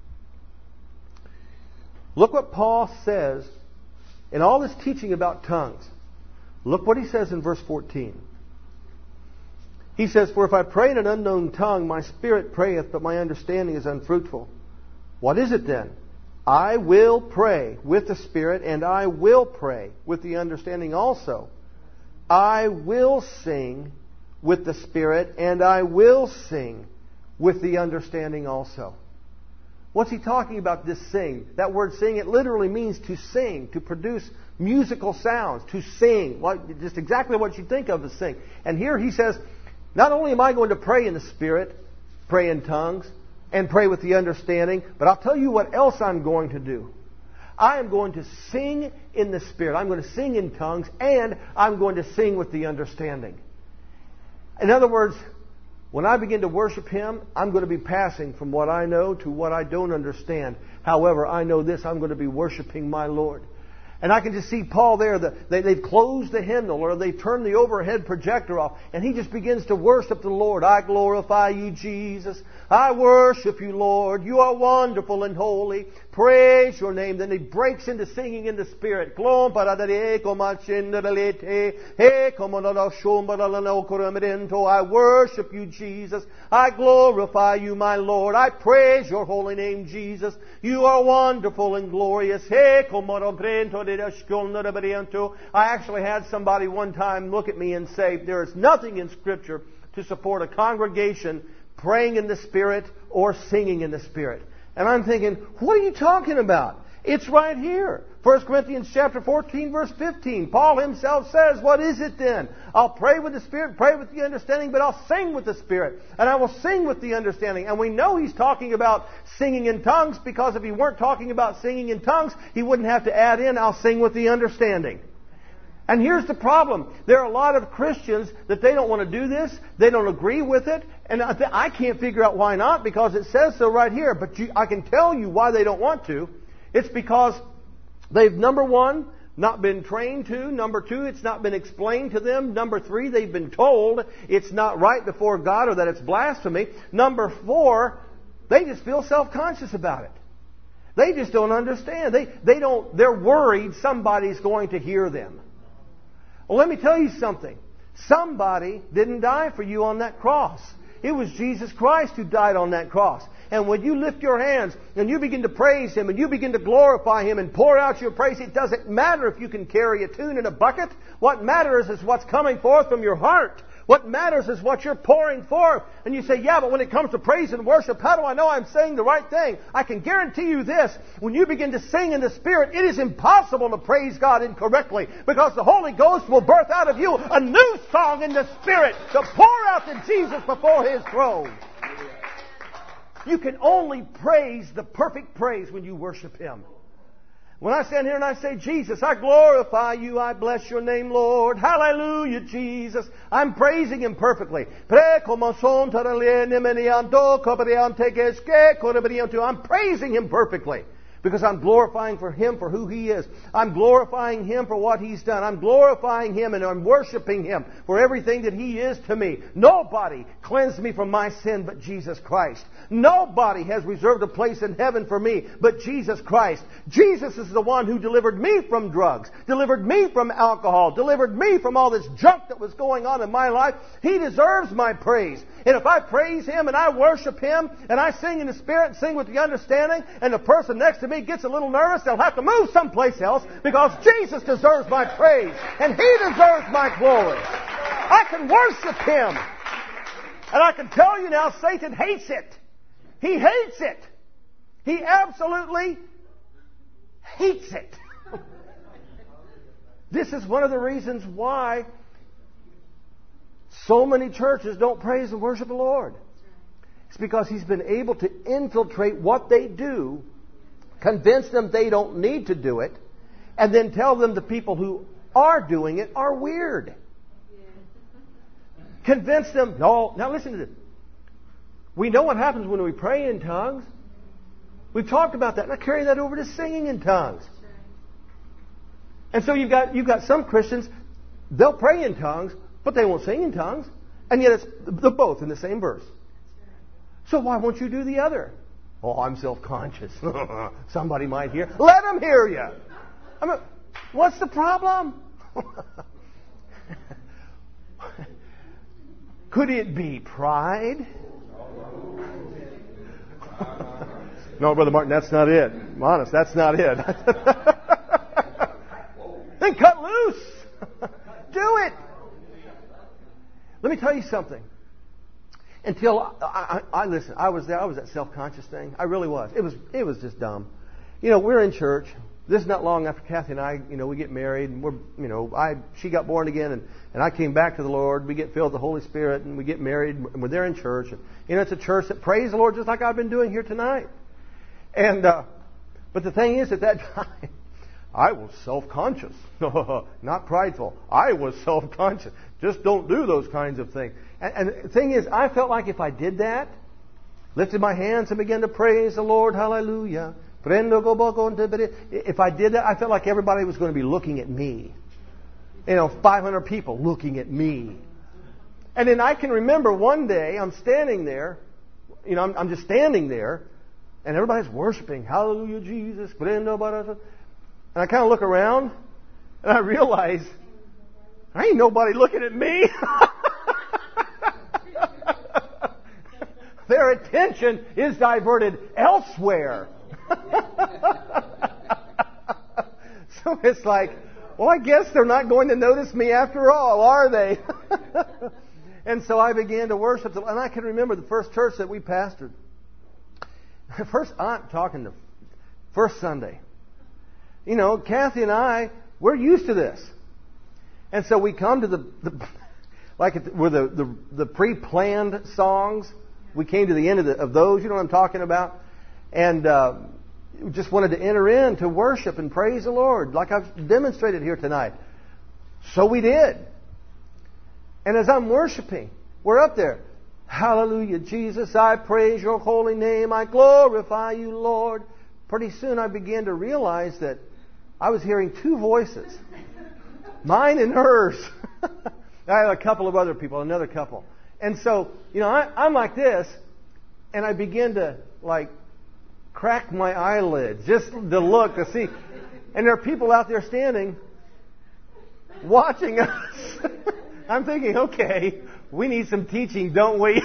look what Paul says in all this teaching about tongues. Look what he says in verse 14. He says, "For if I pray in an unknown tongue, my spirit prayeth, but my understanding is unfruitful. What is it then? I will pray with the spirit, and I will pray with the understanding also. I will sing with the spirit, and I will sing with the understanding also." What's he talking about, this sing? That word sing, it literally means to sing, to produce musical sounds, to sing. Just exactly what you think of as sing. And here he says, not only am I going to pray in the Spirit, pray in tongues, and pray with the understanding, but I'll tell you what else I'm going to do. I am going to sing in the Spirit. I'm going to sing in tongues, and I'm going to sing with the understanding. In other words, when I begin to worship Him, I'm going to be passing from what I know to what I don't understand. However, I know this, I'm going to be worshiping my Lord. And I can just see Paul there. They've closed the hymnal, or they've turned the overhead projector off. And he just begins to worship the Lord. I glorify you, Jesus. I worship you, Lord. You are wonderful and holy. Praise your name. Then he breaks into singing in the Spirit. I worship you, Jesus. I glorify you, my Lord. I praise your holy name, Jesus. You are wonderful and glorious. I actually had somebody one time look at me and say, there is nothing in Scripture to support a congregation praying in the Spirit or singing in the Spirit. And I'm thinking, what are you talking about? It's right here. 1 Corinthians chapter 14, verse 15. Paul himself says, what is it then? I'll pray with the Spirit, pray with the understanding, but I'll sing with the Spirit. And I will sing with the understanding. And we know he's talking about singing in tongues, because if he weren't talking about singing in tongues, he wouldn't have to add in, I'll sing with the understanding. And here's the problem. There are a lot of Christians that they don't want to do this. They don't agree with it. And I can't figure out why not, because it says so right here. But I can tell you why they don't want to. It's because they've, number one, not been trained to. Number two, it's not been explained to them. Number three, they've been told it's not right before God, or that it's blasphemy. Number four, they just feel self-conscious about it. They just don't understand. They're worried somebody's going to hear them. Well, let me tell you something. Somebody didn't die for you on that cross. It was Jesus Christ who died on that cross. And when you lift your hands and you begin to praise Him and you begin to glorify Him and pour out your praise, it doesn't matter if you can carry a tune in a bucket. What matters is what's coming forth from your heart. What matters is what you're pouring forth. And you say, yeah, but when it comes to praise and worship, how do I know I'm saying the right thing? I can guarantee you this. When you begin to sing in the Spirit, it is impossible to praise God incorrectly, because the Holy Ghost will birth out of you a new song in the Spirit to pour out to Jesus before His throne. You can only praise the perfect praise when you worship Him. When I stand here and I say, Jesus, I glorify you, I bless your name, Lord. Hallelujah, Jesus. I'm praising Him perfectly. I'm praising Him perfectly, because I'm glorifying for Him for who He is. I'm glorifying Him for what He's done. I'm glorifying Him and I'm worshiping Him for everything that He is to me. Nobody cleansed me from my sin but Jesus Christ. Nobody has reserved a place in heaven for me but Jesus Christ. Jesus is the one who delivered me from drugs, delivered me from alcohol, delivered me from all this junk that was going on in my life. He deserves my praise. And if I praise Him and I worship Him and I sing in the Spirit and sing with the understanding, and the person next to me gets a little nervous, they'll have to move someplace else, because Jesus deserves my praise and He deserves my glory. I can worship Him. And I can tell you now, Satan hates it. He hates it. He absolutely hates it. This is one of the reasons why so many churches don't praise and worship the Lord. It's because He's been able to infiltrate what they do convince them they don't need to do it, and then tell them the people who are doing it are weird. Convince them, no, now listen to this. We know what happens when we pray in tongues. We've talked about that. Now carry that over to singing in tongues. And so you've got some Christians, they'll pray in tongues, but they won't sing in tongues. And yet it's the both in the same verse. So why won't you do the other? Oh, I'm self-conscious. Somebody might hear. Let them hear you. What's the problem? Could it be pride? No, Brother Martin, that's not it. I'm honest, that's not it. Then cut loose. Do it. Let me tell you something. Until I listen, I was that self-conscious thing. I really was. It was just dumb. We're in church. This is not long after Kathy and I, we get married, and she got born again, and I came back to the Lord. We get filled with the Holy Spirit, and we get married, and we're there in church. And, it's a church that praise the Lord just like I've been doing here tonight. And but the thing is, at that time, I was self-conscious, not prideful. I was self-conscious. Just don't do those kinds of things. And the thing is, I felt like if I did that, lifted my hands and began to praise the Lord, hallelujah. If I did that, I felt like everybody was going to be looking at me. 500 people looking at me. And then I can remember one day, I'm standing there, I'm just standing there, and everybody's worshiping, hallelujah, Jesus. And I kind of look around, and I realize, ain't nobody looking at me. Their attention is diverted elsewhere. So it's like, well, I guess they're not going to notice me after all, are they? And so I began to worship. And I can remember the first church that we pastored. I'm talking the first Sunday. Kathy and I, we're used to this. And so we come to the pre-planned songs. We came to the end of those. You know what I'm talking about? And we just wanted to enter in to worship and praise the Lord, like I've demonstrated here tonight. So we did. And as I'm worshiping, we're up there. Hallelujah, Jesus, I praise your holy name. I glorify you, Lord. Pretty soon I began to realize that I was hearing two voices. Mine and hers. I had a couple of other people, another couple. And so, I'm like this, and I begin to, crack my eyelids, just to look, to see. And there are people out there standing, watching us. I'm thinking, okay, we need some teaching, don't we?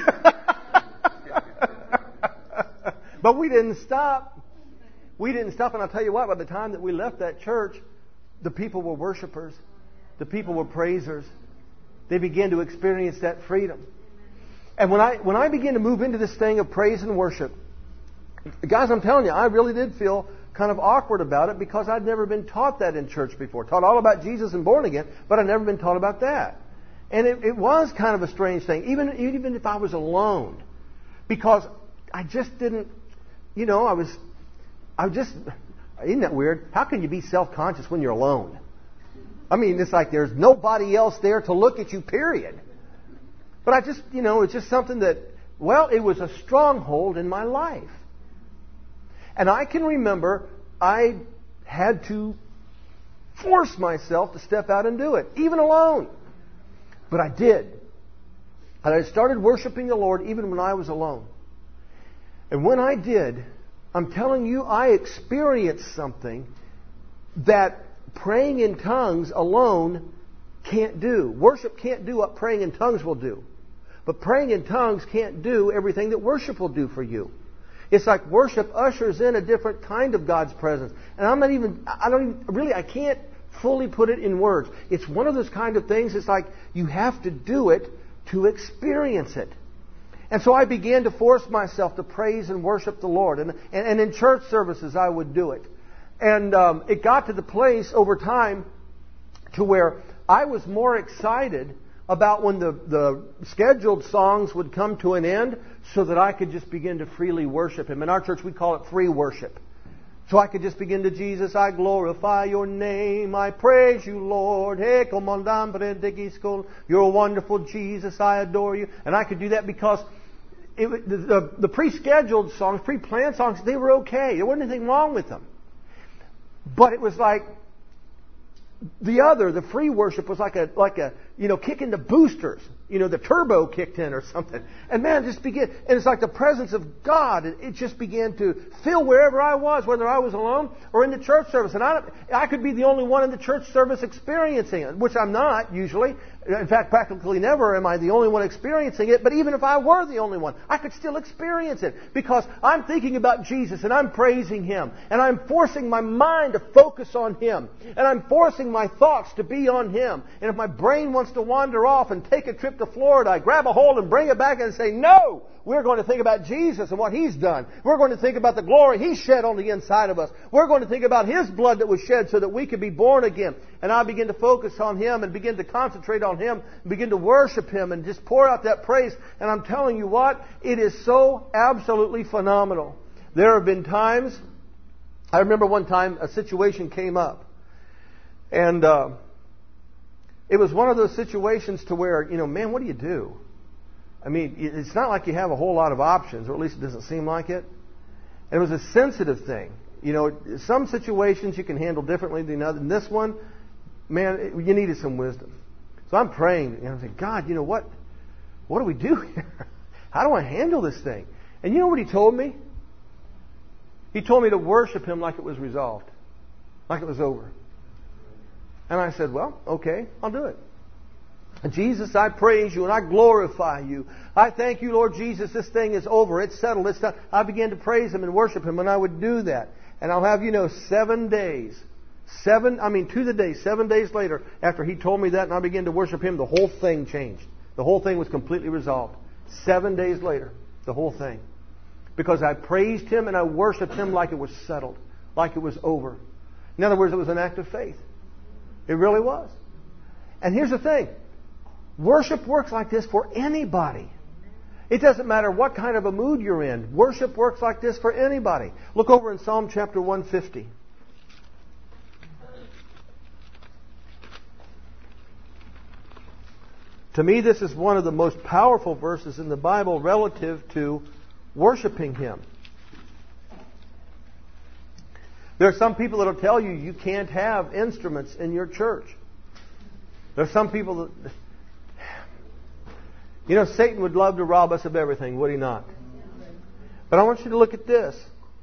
But we didn't stop. And I'll tell you what, by the time that we left that church, the people were worshipers. The people were praisers. They began to experience that freedom. And when I began to move into this thing of praise and worship, guys, I'm telling you, I really did feel kind of awkward about it because I'd never been taught that in church before. Taught all about Jesus and born again, but I'd never been taught about that. And it was kind of a strange thing, even if I was alone, because I just didn't, isn't that weird? How can you be self-conscious when you're alone? I mean, it's like there's nobody else there to look at you, period. But I just, it's just something that, it was a stronghold in my life. And I can remember I had to force myself to step out and do it, even alone. But I did. And I started worshiping the Lord even when I was alone. And when I did, I'm telling you, I experienced something that praying in tongues alone can't do. Worship can't do what praying in tongues will do. But praying in tongues can't do everything that worship will do for you. It's like worship ushers in a different kind of God's presence. And I can't fully put it in words. It's one of those kind of things, it's like you have to do it to experience it. And so I began to force myself to praise and worship the Lord. And in church services I would do it. And it got to the place over time to where I was more excited about when the scheduled songs would come to an end so that I could just begin to freely worship Him. In our church we call it free worship. So I could just begin to, Jesus, I glorify your name. I praise you, Lord. Hey, you're a wonderful Jesus. I adore you. And I could do that because the pre-scheduled songs, pre-planned songs, they were okay. There wasn't anything wrong with them. But it was like the free worship was like a kick in the boosters. The turbo kicked in or something. And man, just began, and it's like the presence of God. It just began to fill wherever I was, whether I was alone or in the church service. And I could be the only one in the church service experiencing it, which I'm not usually. In fact, practically never am I the only one experiencing it. But even if I were the only one, I could still experience it because I'm thinking about Jesus and I'm praising Him. And I'm forcing my mind to focus on Him. And I'm forcing my thoughts to be on Him. And if my brain wants to wander off and take a trip to Florida, I grab a hold and bring it back and say, no! We're going to think about Jesus and what He's done. We're going to think about the glory He shed on the inside of us. We're going to think about His blood that was shed so that we could be born again. And I begin to focus on Him and begin to concentrate on Him, and begin to worship Him and just pour out that praise. And I'm telling you what, it is so absolutely phenomenal. There have been times, I remember one time a situation came up. And it was one of those situations to where, man, what do you do? I mean, it's not like you have a whole lot of options, or at least it doesn't seem like it. And it was a sensitive thing. Some situations you can handle differently than others. In this one, man, you needed some wisdom. So I'm praying, and I'm saying, God, what do we do here? How do I handle this thing? And you know what He told me? He told me to worship Him like it was resolved, like it was over. And I said, well, okay, I'll do it. Jesus, I praise you and I glorify you. I thank you, Lord Jesus, this thing is over. It's settled. It's done. I began to praise Him and worship Him, and I would do that. And I'll have 7 days. 7 days later, after He told me that and I began to worship Him, the whole thing changed. The whole thing was completely resolved. 7 days later, the whole thing. Because I praised Him and I worshiped Him like it was settled, like it was over. In other words, it was an act of faith. It really was. And here's the thing. Worship works like this for anybody. It doesn't matter what kind of a mood you're in. Worship works like this for anybody. Look over in Psalm chapter 150. To me, this is one of the most powerful verses in the Bible relative to worshiping Him. There are some people that will tell you you can't have instruments in your church. There are some people that... Satan would love to rob us of everything, would he not? But I want you to look at this.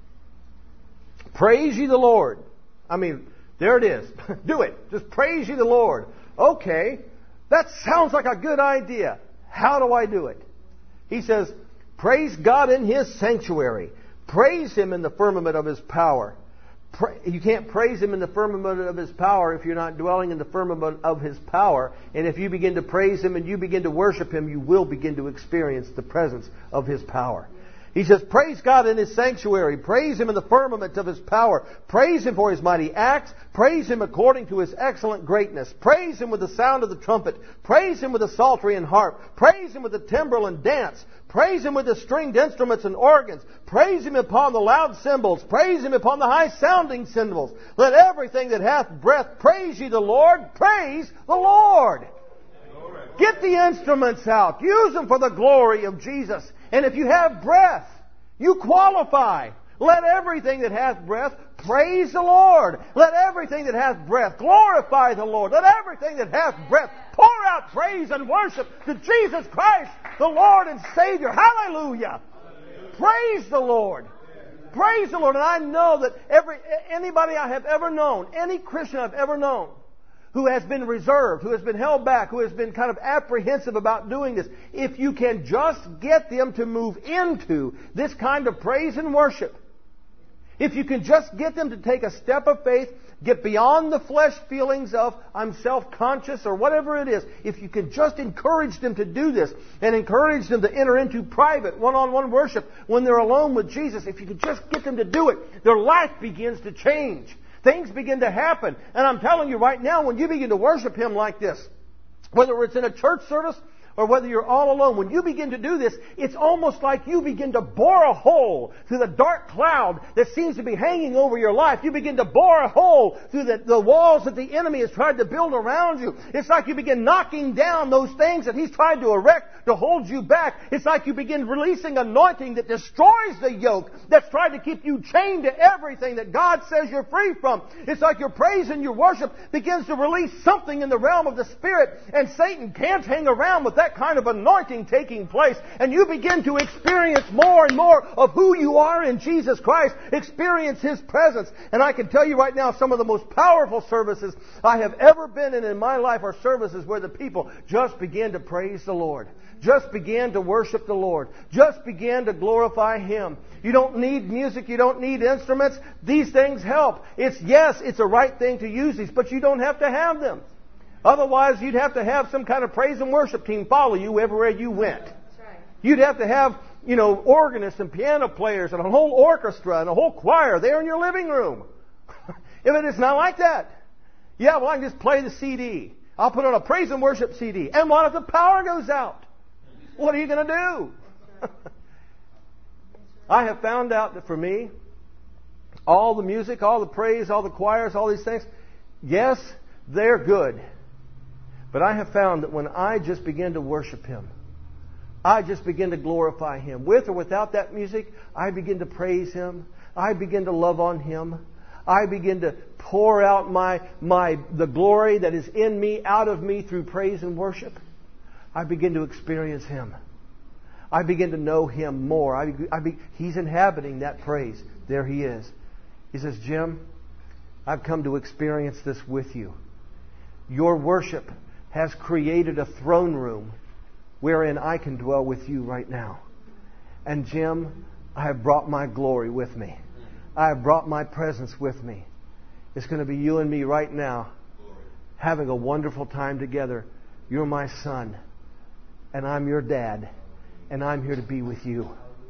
Praise ye the Lord. I mean, there it is. Do it. Just praise ye the Lord. Okay, that sounds like a good idea. How do I do it? He says, praise God in His sanctuary. Praise Him in the firmament of His power. You can't praise Him in the firmament of His power if you're not dwelling in the firmament of His power. And if you begin to praise Him and you begin to worship Him, you will begin to experience the presence of His power. He says, praise God in His sanctuary. Praise Him in the firmament of His power. Praise Him for His mighty acts. Praise Him according to His excellent greatness. Praise Him with the sound of the trumpet. Praise Him with the psaltery and harp. Praise Him with the timbrel and dance. Praise Him with the stringed instruments and organs. Praise Him upon the loud cymbals. Praise Him upon the high sounding cymbals. Let everything that hath breath praise ye the Lord. Praise the Lord. Get the instruments out. Use them for the glory of Jesus. And if you have breath, you qualify. Let everything that hath breath praise the Lord. Let everything that hath breath glorify the Lord. Let everything that hath breath pour out praise and worship to Jesus Christ, the Lord and Savior. Hallelujah. Praise the Lord. Praise the Lord. And I know that anybody I have ever known, any Christian I've ever known, who has been reserved, who has been held back, who has been kind of apprehensive about doing this, if you can just get them to move into this kind of praise and worship, if you can just get them to take a step of faith, get beyond the flesh feelings of I'm self-conscious or whatever it is, if you can just encourage them to do this and encourage them to enter into private, one-on-one worship when they're alone with Jesus, if you can just get them to do it, their life begins to change. Things begin to happen. And I'm telling you right now, when you begin to worship Him like this, whether it's in a church service or whether you're all alone, when you begin to do this, it's almost like you begin to bore a hole through the dark cloud that seems to be hanging over your life. You begin to bore a hole through the walls that the enemy has tried to build around you. It's like you begin knocking down those things that he's tried to erect to hold you back. It's like you begin releasing anointing that destroys the yoke that's tried to keep you chained to everything that God says you're free from. It's like your praise and your worship begins to release something in the realm of the Spirit, and Satan can't hang around with that kind of anointing taking place, and you begin to experience more and more of who you are in Jesus Christ, experience His presence. And I can tell you right now, some of the most powerful services I have ever been in my life are services where the people just begin to praise the Lord, just began to worship the Lord, just began to glorify Him. You don't need music, you don't need instruments. These things help. It's a right thing to use these, but you don't have to have them. Otherwise, you'd have to have some kind of praise and worship team follow you everywhere you went. You'd have to have, organists and piano players and a whole orchestra and a whole choir there in your living room. If it's not like that, yeah, well, I can just play the CD. I'll put on a praise and worship CD. And what if the power goes out? What are you going to do? I have found out that for me, all the music, all the praise, all the choirs, all these things, yes, they're good. But I have found that when I just begin to worship Him, I just begin to glorify Him. With or without that music, I begin to praise Him. I begin to love on Him. I begin to pour out the glory that is in me, out of me through praise and worship. I begin to experience Him. I begin to know Him more. He's inhabiting that praise. There He is. He says, Jim, I've come to experience this with you. Your worship has created a throne room wherein I can dwell with you right now. And Jim, I have brought my glory with me. I have brought my presence with me. It's going to be you and me right now having a wonderful time together. You're my son, and I'm your dad, and I'm here to be with you.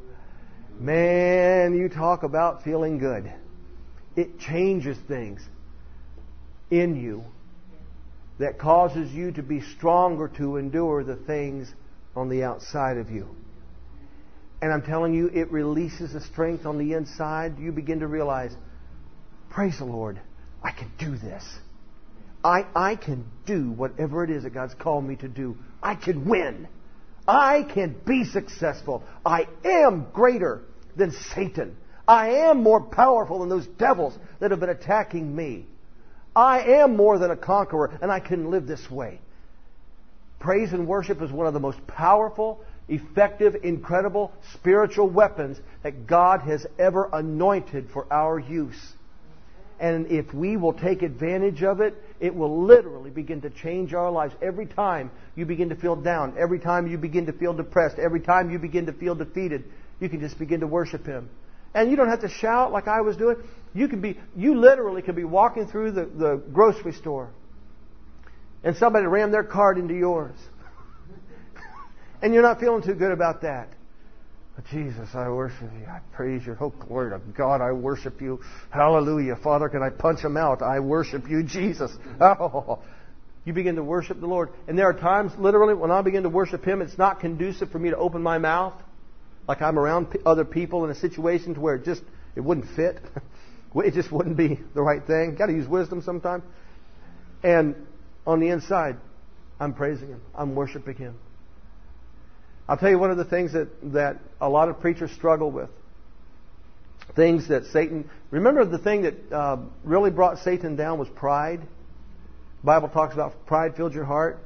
Man, you talk about feeling good. It changes things in you that causes you to be stronger to endure the things on the outside of you. And I'm telling you, it releases a strength on the inside. You begin to realize, praise the Lord, I can do this. I can do whatever it is that God's called me to do. I can win. I can be successful. I am greater than Satan. I am more powerful than those devils that have been attacking me. I am more than a conqueror, and I can live this way. Praise and worship is one of the most powerful, effective, incredible spiritual weapons that God has ever anointed for our use. And if we will take advantage of it, it will literally begin to change our lives. Every time you begin to feel down, every time you begin to feel depressed, every time you begin to feel defeated, you can just begin to worship Him. And you don't have to shout like I was doing. You literally could be walking through the grocery store and somebody rammed their cart into yours. And you're not feeling too good about that. But Jesus, I worship you. I praise you. Oh, glory to God, I worship you. Hallelujah. Father, can I punch them out? I worship you, Jesus. Oh. You begin to worship the Lord. And there are times, literally, when I begin to worship Him, it's not conducive for me to open my mouth. Like I'm around other people in a situation to where it wouldn't fit. It just wouldn't be the right thing. Got to use wisdom sometimes. And on the inside, I'm praising Him. I'm worshiping Him. I'll tell you one of the things that a lot of preachers struggle with. Things that Satan... Remember the thing that really brought Satan down was pride? The Bible talks about pride filled your heart.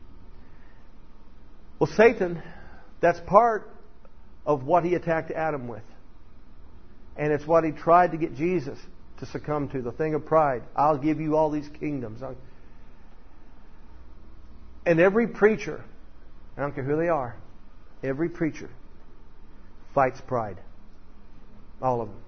Well, Satan, that's part of what he attacked Adam with. And it's what he tried to get Jesus to succumb to, the thing of pride. I'll give you all these kingdoms. And every preacher, I don't care who they are, every preacher fights pride. All of them.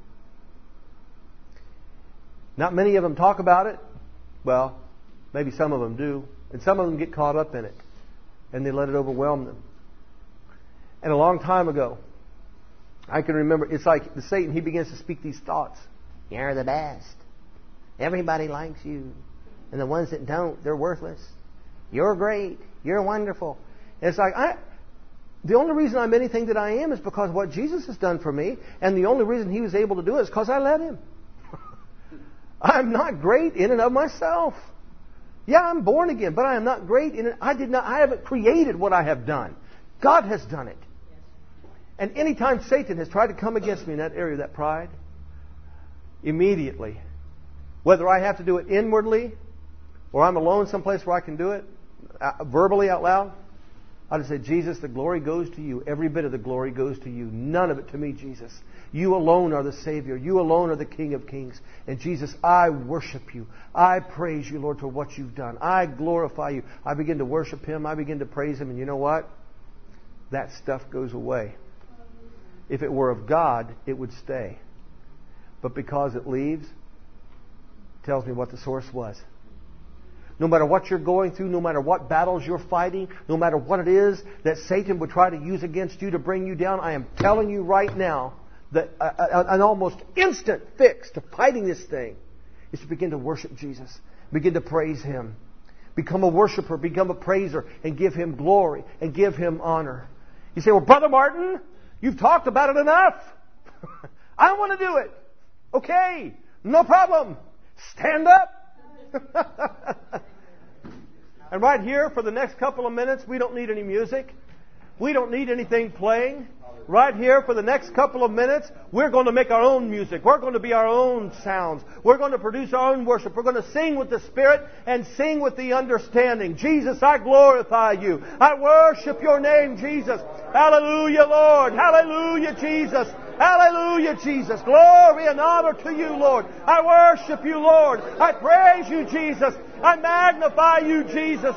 Not many of them talk about it. Well, maybe some of them do. And some of them get caught up in it. And they let it overwhelm them. And a long time ago, I can remember, it's like the Satan, he begins to speak these thoughts. You're the best. Everybody likes you. And the ones that don't, they're worthless. You're great. You're wonderful. And it's like, the only reason I'm anything that I am is because of what Jesus has done for me, and the only reason He was able to do it is because I let Him. I'm not great in and of myself. Yeah, I'm born again, but I am not great in it. I haven't created what I have done. God has done it. And anytime Satan has tried to come against me in that area of that pride, immediately, whether I have to do it inwardly or I'm alone someplace where I can do it verbally out loud, I just say, Jesus, the glory goes to You. Every bit of the glory goes to You. None of it to me, Jesus. You alone are the Savior. You alone are the King of Kings. And Jesus, I worship You. I praise You, Lord, for what You've done. I glorify You. I begin to worship Him. I begin to praise Him. And you know what? That stuff goes away. If it were of God, it would stay. But because it leaves, it tells me what the source was. No matter what you're going through, no matter what battles you're fighting, no matter what it is that Satan would try to use against you to bring you down, I am telling you right now that an almost instant fix to fighting this thing is to begin to worship Jesus. Begin to praise Him. Become a worshiper, become a praiser, and give Him glory and give Him honor. You say, well, Brother Martin, you've talked about it enough. I want to do it. Okay, no problem. Stand up. And right here, for the next couple of minutes, we don't need any music. We don't need anything playing. Right here, for the next couple of minutes, we're going to make our own music. We're going to be our own sounds. We're going to produce our own worship. We're going to sing with the Spirit and sing with the understanding. Jesus, I glorify You. I worship Your name, Jesus. Hallelujah, Lord. Hallelujah, Jesus. Hallelujah, Jesus. Glory and honor to You, Lord. I worship You, Lord. I praise You, Jesus. I magnify You, Jesus.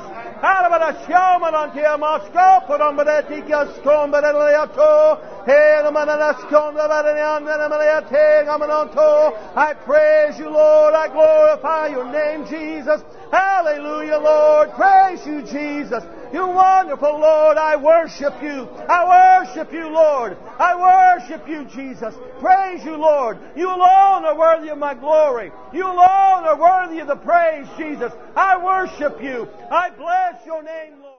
I praise You, Lord. I glorify Your name, Jesus. Hallelujah, Lord. Praise You, Jesus. You're wonderful, Lord. I worship You. I worship You, Lord. I worship You, Jesus. Praise You, Lord. You alone are worthy of my glory. You alone are worthy of the praise, Jesus. I worship You. I bless Your name, Lord.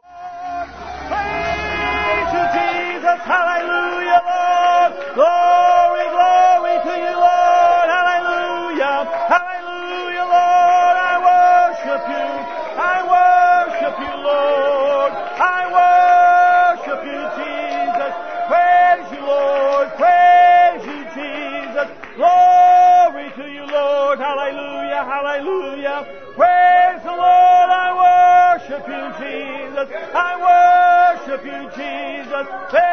Praise You, Jesus. Hallelujah, Lord. Glory, glory to You, Lord. Hallelujah. Hallelujah, Lord. I worship You. I worship You, Lord. I worship You, Jesus. Praise You, Lord. Praise You, Jesus. Glory to You, Lord. Hallelujah. Hallelujah. Praise the Lord. I worship You, Jesus. I worship You, Jesus.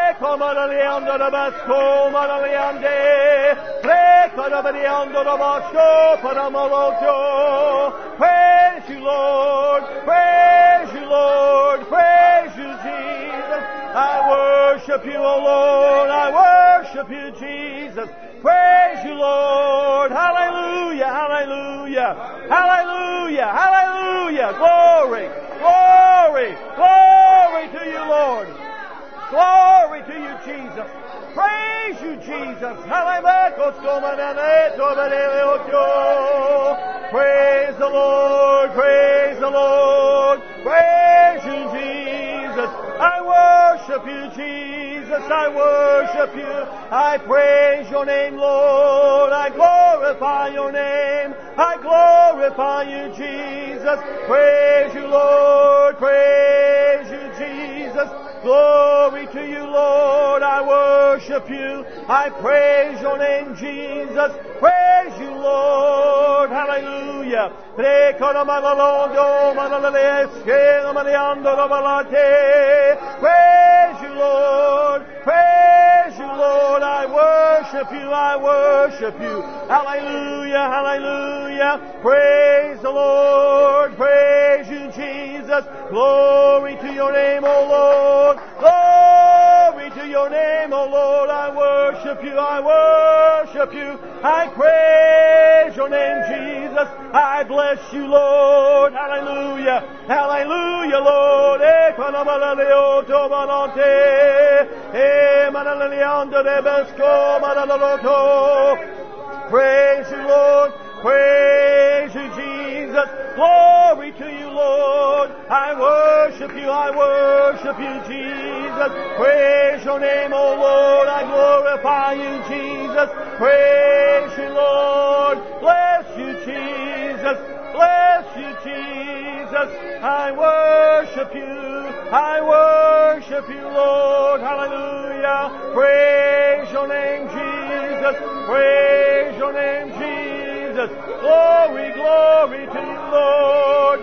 Praise You, Lord. Praise You, Lord. Praise You, Jesus. I worship You, O Lord. I worship You, Jesus. Praise You, Lord. Hallelujah. Hallelujah. Hallelujah. Hallelujah. Glory. Glory. Glory to You, Lord. Glory to You, Jesus. Praise You, Jesus. Praise the Lord. Praise the Lord. Praise You, Jesus. I worship You, Jesus. I worship You. I praise Your name, Lord. I glorify Your name. I glorify You, Jesus. Praise You, Lord. Praise You, Jesus. Glory to You, Lord. I worship You. I praise Your name, Jesus. Praise You, Lord. Hallelujah. Praise You, Lord. Praise You, Lord. I worship You. I worship You. Hallelujah. Hallelujah. Praise the Lord. Praise You, Jesus. Glory to Your name, O Lord. Glory to Your name, O Lord. I worship You. I worship You. I praise Your name, Jesus. I bless You, Lord. Hallelujah. Hallelujah, Lord. Praise You, Lord. Praise You, Jesus. Glory to You, Lord. I worship worship you, I worship you, Jesus. Praise your name, O Lord, I glorify you, Jesus. Praise you, Lord. Bless you, Jesus. Bless you, Jesus. I worship you. I worship you, Lord. Hallelujah. Praise your name, Jesus. Praise your name, Jesus. Glory, glory to you, Lord.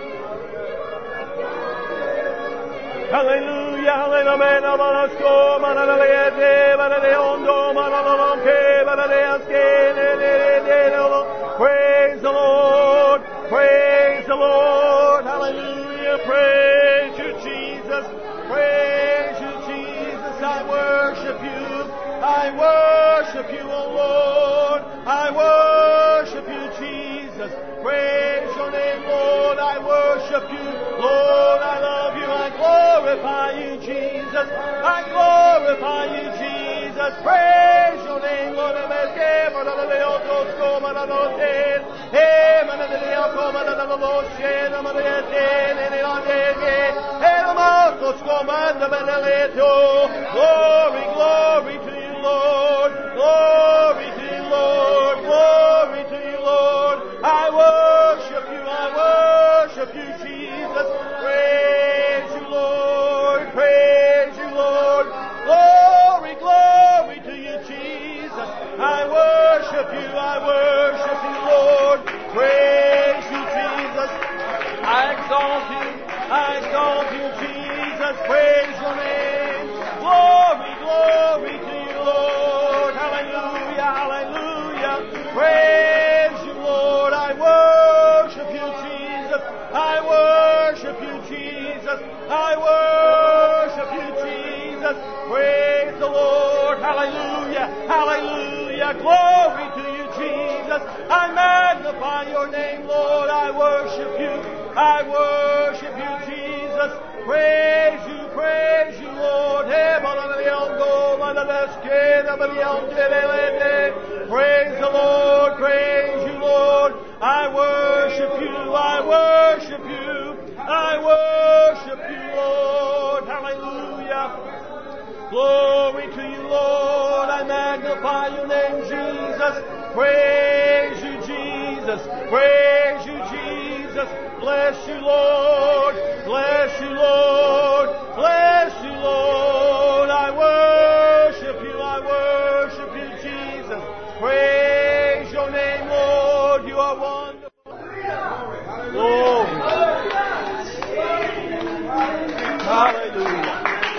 Hallelujah, hallelujah, praise the Lord, praise the Lord, hallelujah, praise you, Jesus, praise you, Jesus, I worship you, O Lord, I worship you, Jesus, praise your name, Lord, I worship you, Lord, I love you, I glorify you, Jesus. I glorify you, Jesus. Praise your name, Lord. Glory, glory to you, Lord. Glory to you, Lord. Glory to you, Lord. I worship you, Jesus. Praise you, Lord. Praise you, Lord. Glory, glory to you, Jesus. I worship you, Lord. Praise you, Jesus. I exalt you, Jesus. Praise your name. Glory, glory to you, Lord. Hallelujah, hallelujah. Praise you, Lord. I worship you, Jesus. I worship you, Jesus. I worship you, Jesus. Praise the Lord. Hallelujah. Hallelujah. Glory to you, Jesus. I magnify your name, Lord. I worship you. I worship you, Jesus. Praise you, Lord. Praise the Lord. Praise you, Lord. I worship you. I worship you. I worship you, Lord. Hallelujah. Glory to you, Lord. I magnify your name, Jesus. Praise you, Jesus. Praise you, Jesus. Bless you, Lord. Bless you, Lord. Bless you, Lord. I worship you. I worship you, Jesus. Praise your name, Lord. You are wonderful. Glory. Hallelujah.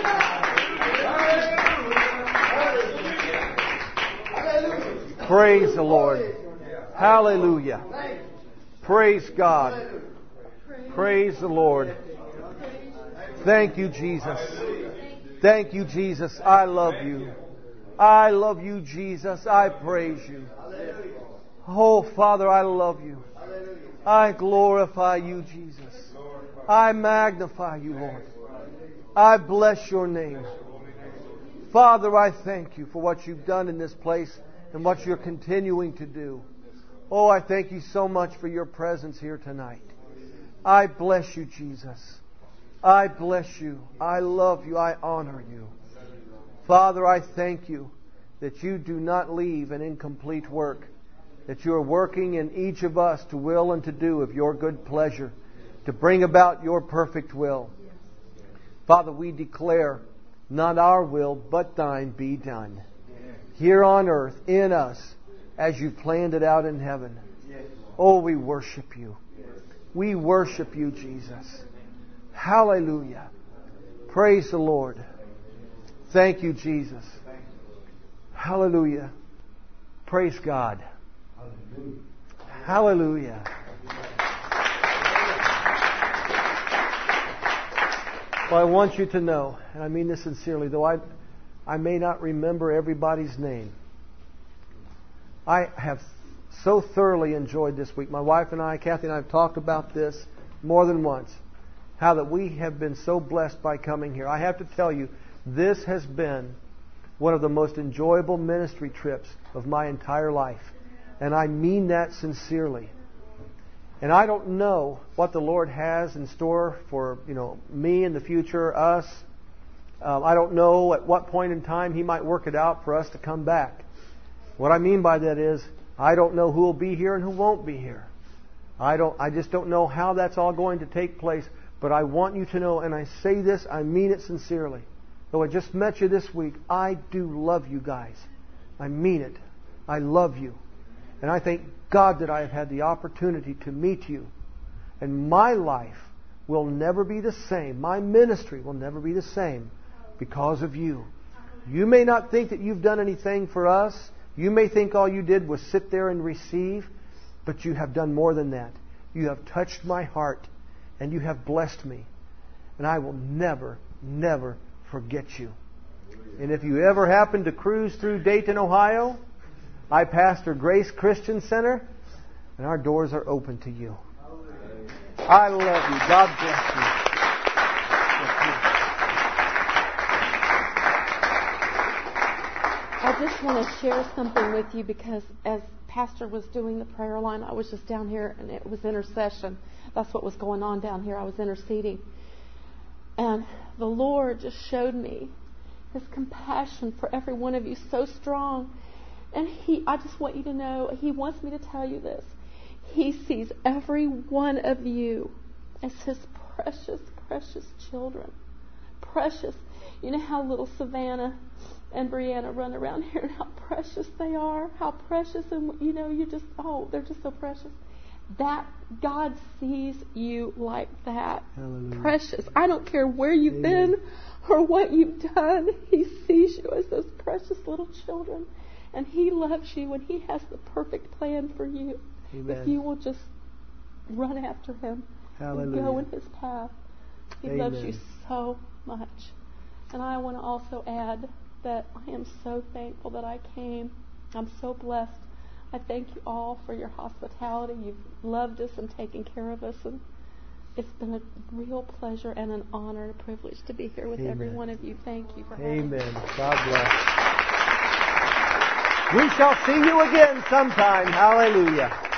Praise the Lord. Hallelujah. Praise God. Praise the Lord. Thank you, Jesus. Thank you, Jesus. I love you. I love you, Jesus. I praise you. Oh, Father, I love you. I glorify you, Jesus. I magnify you, Lord. I bless your name. Father, I thank you for what you've done in this place and what you're continuing to do. Oh, I thank you so much for your presence here tonight. I bless you, Jesus. I bless you. I love you. I honor you. Father, I thank you that you do not leave an incomplete work, that you are working in each of us to will and to do of your good pleasure, to bring about your perfect will. Father, we declare, not our will, but thine be done. Here on earth, in us, as you planned it out in heaven. Oh, we worship you. We worship you, Jesus. Hallelujah. Praise the Lord. Thank you, Jesus. Hallelujah. Praise God. Hallelujah. Well, I want you to know, and I mean this sincerely, though I may not remember everybody's name. I have so thoroughly enjoyed this week. My wife and I, Kathy and I, have talked about this more than once. How that we have been so blessed by coming here. I have to tell you, this has been one of the most enjoyable ministry trips of my entire life. And I mean that sincerely. And I don't know what the Lord has in store for, me in the future, us. I don't know at what point in time He might work it out for us to come back. What I mean by that is, I don't know who will be here and who won't be here. I just don't know how that's all going to take place. But I want you to know, and I say this, I mean it sincerely. Though I just met you this week, I do love you guys. I mean it. I love you. And I thank God that I have had the opportunity to meet you. And my life will never be the same. My ministry will never be the same because of you. You may not think that you've done anything for us. You may think all you did was sit there and receive. But you have done more than that. You have touched my heart. And you have blessed me. And I will never, never forget you. And if you ever happen to cruise through Dayton, Ohio, I pastor Grace Christian Center, and our doors are open to you. I love you. God bless you. I just want to share something with you because as Pastor was doing the prayer line, I was just down here and it was intercession. That's what was going on down here. I was interceding. And the Lord just showed me His compassion for every one of you so strong. And I just want you to know, He wants me to tell you this. He sees every one of you as His precious, precious children. Precious. You know how little Savannah and Brianna run around here and how precious they are? How precious, and they're just so precious. That God sees you like that. Hallelujah. Precious. I don't care where you've been or what you've done. He sees you as those precious little children. And He loves you and He has the perfect plan for you. Amen. If you will just run after Him and go in His path. He loves you so much. And I want to also add that I am so thankful that I came. I'm so blessed. I thank you all for your hospitality. You've loved us and taken care of us. And it's been a real pleasure and an honor and a privilege to be here with every one of you. Thank you for having me. Amen. God bless. We shall see you again sometime. Hallelujah.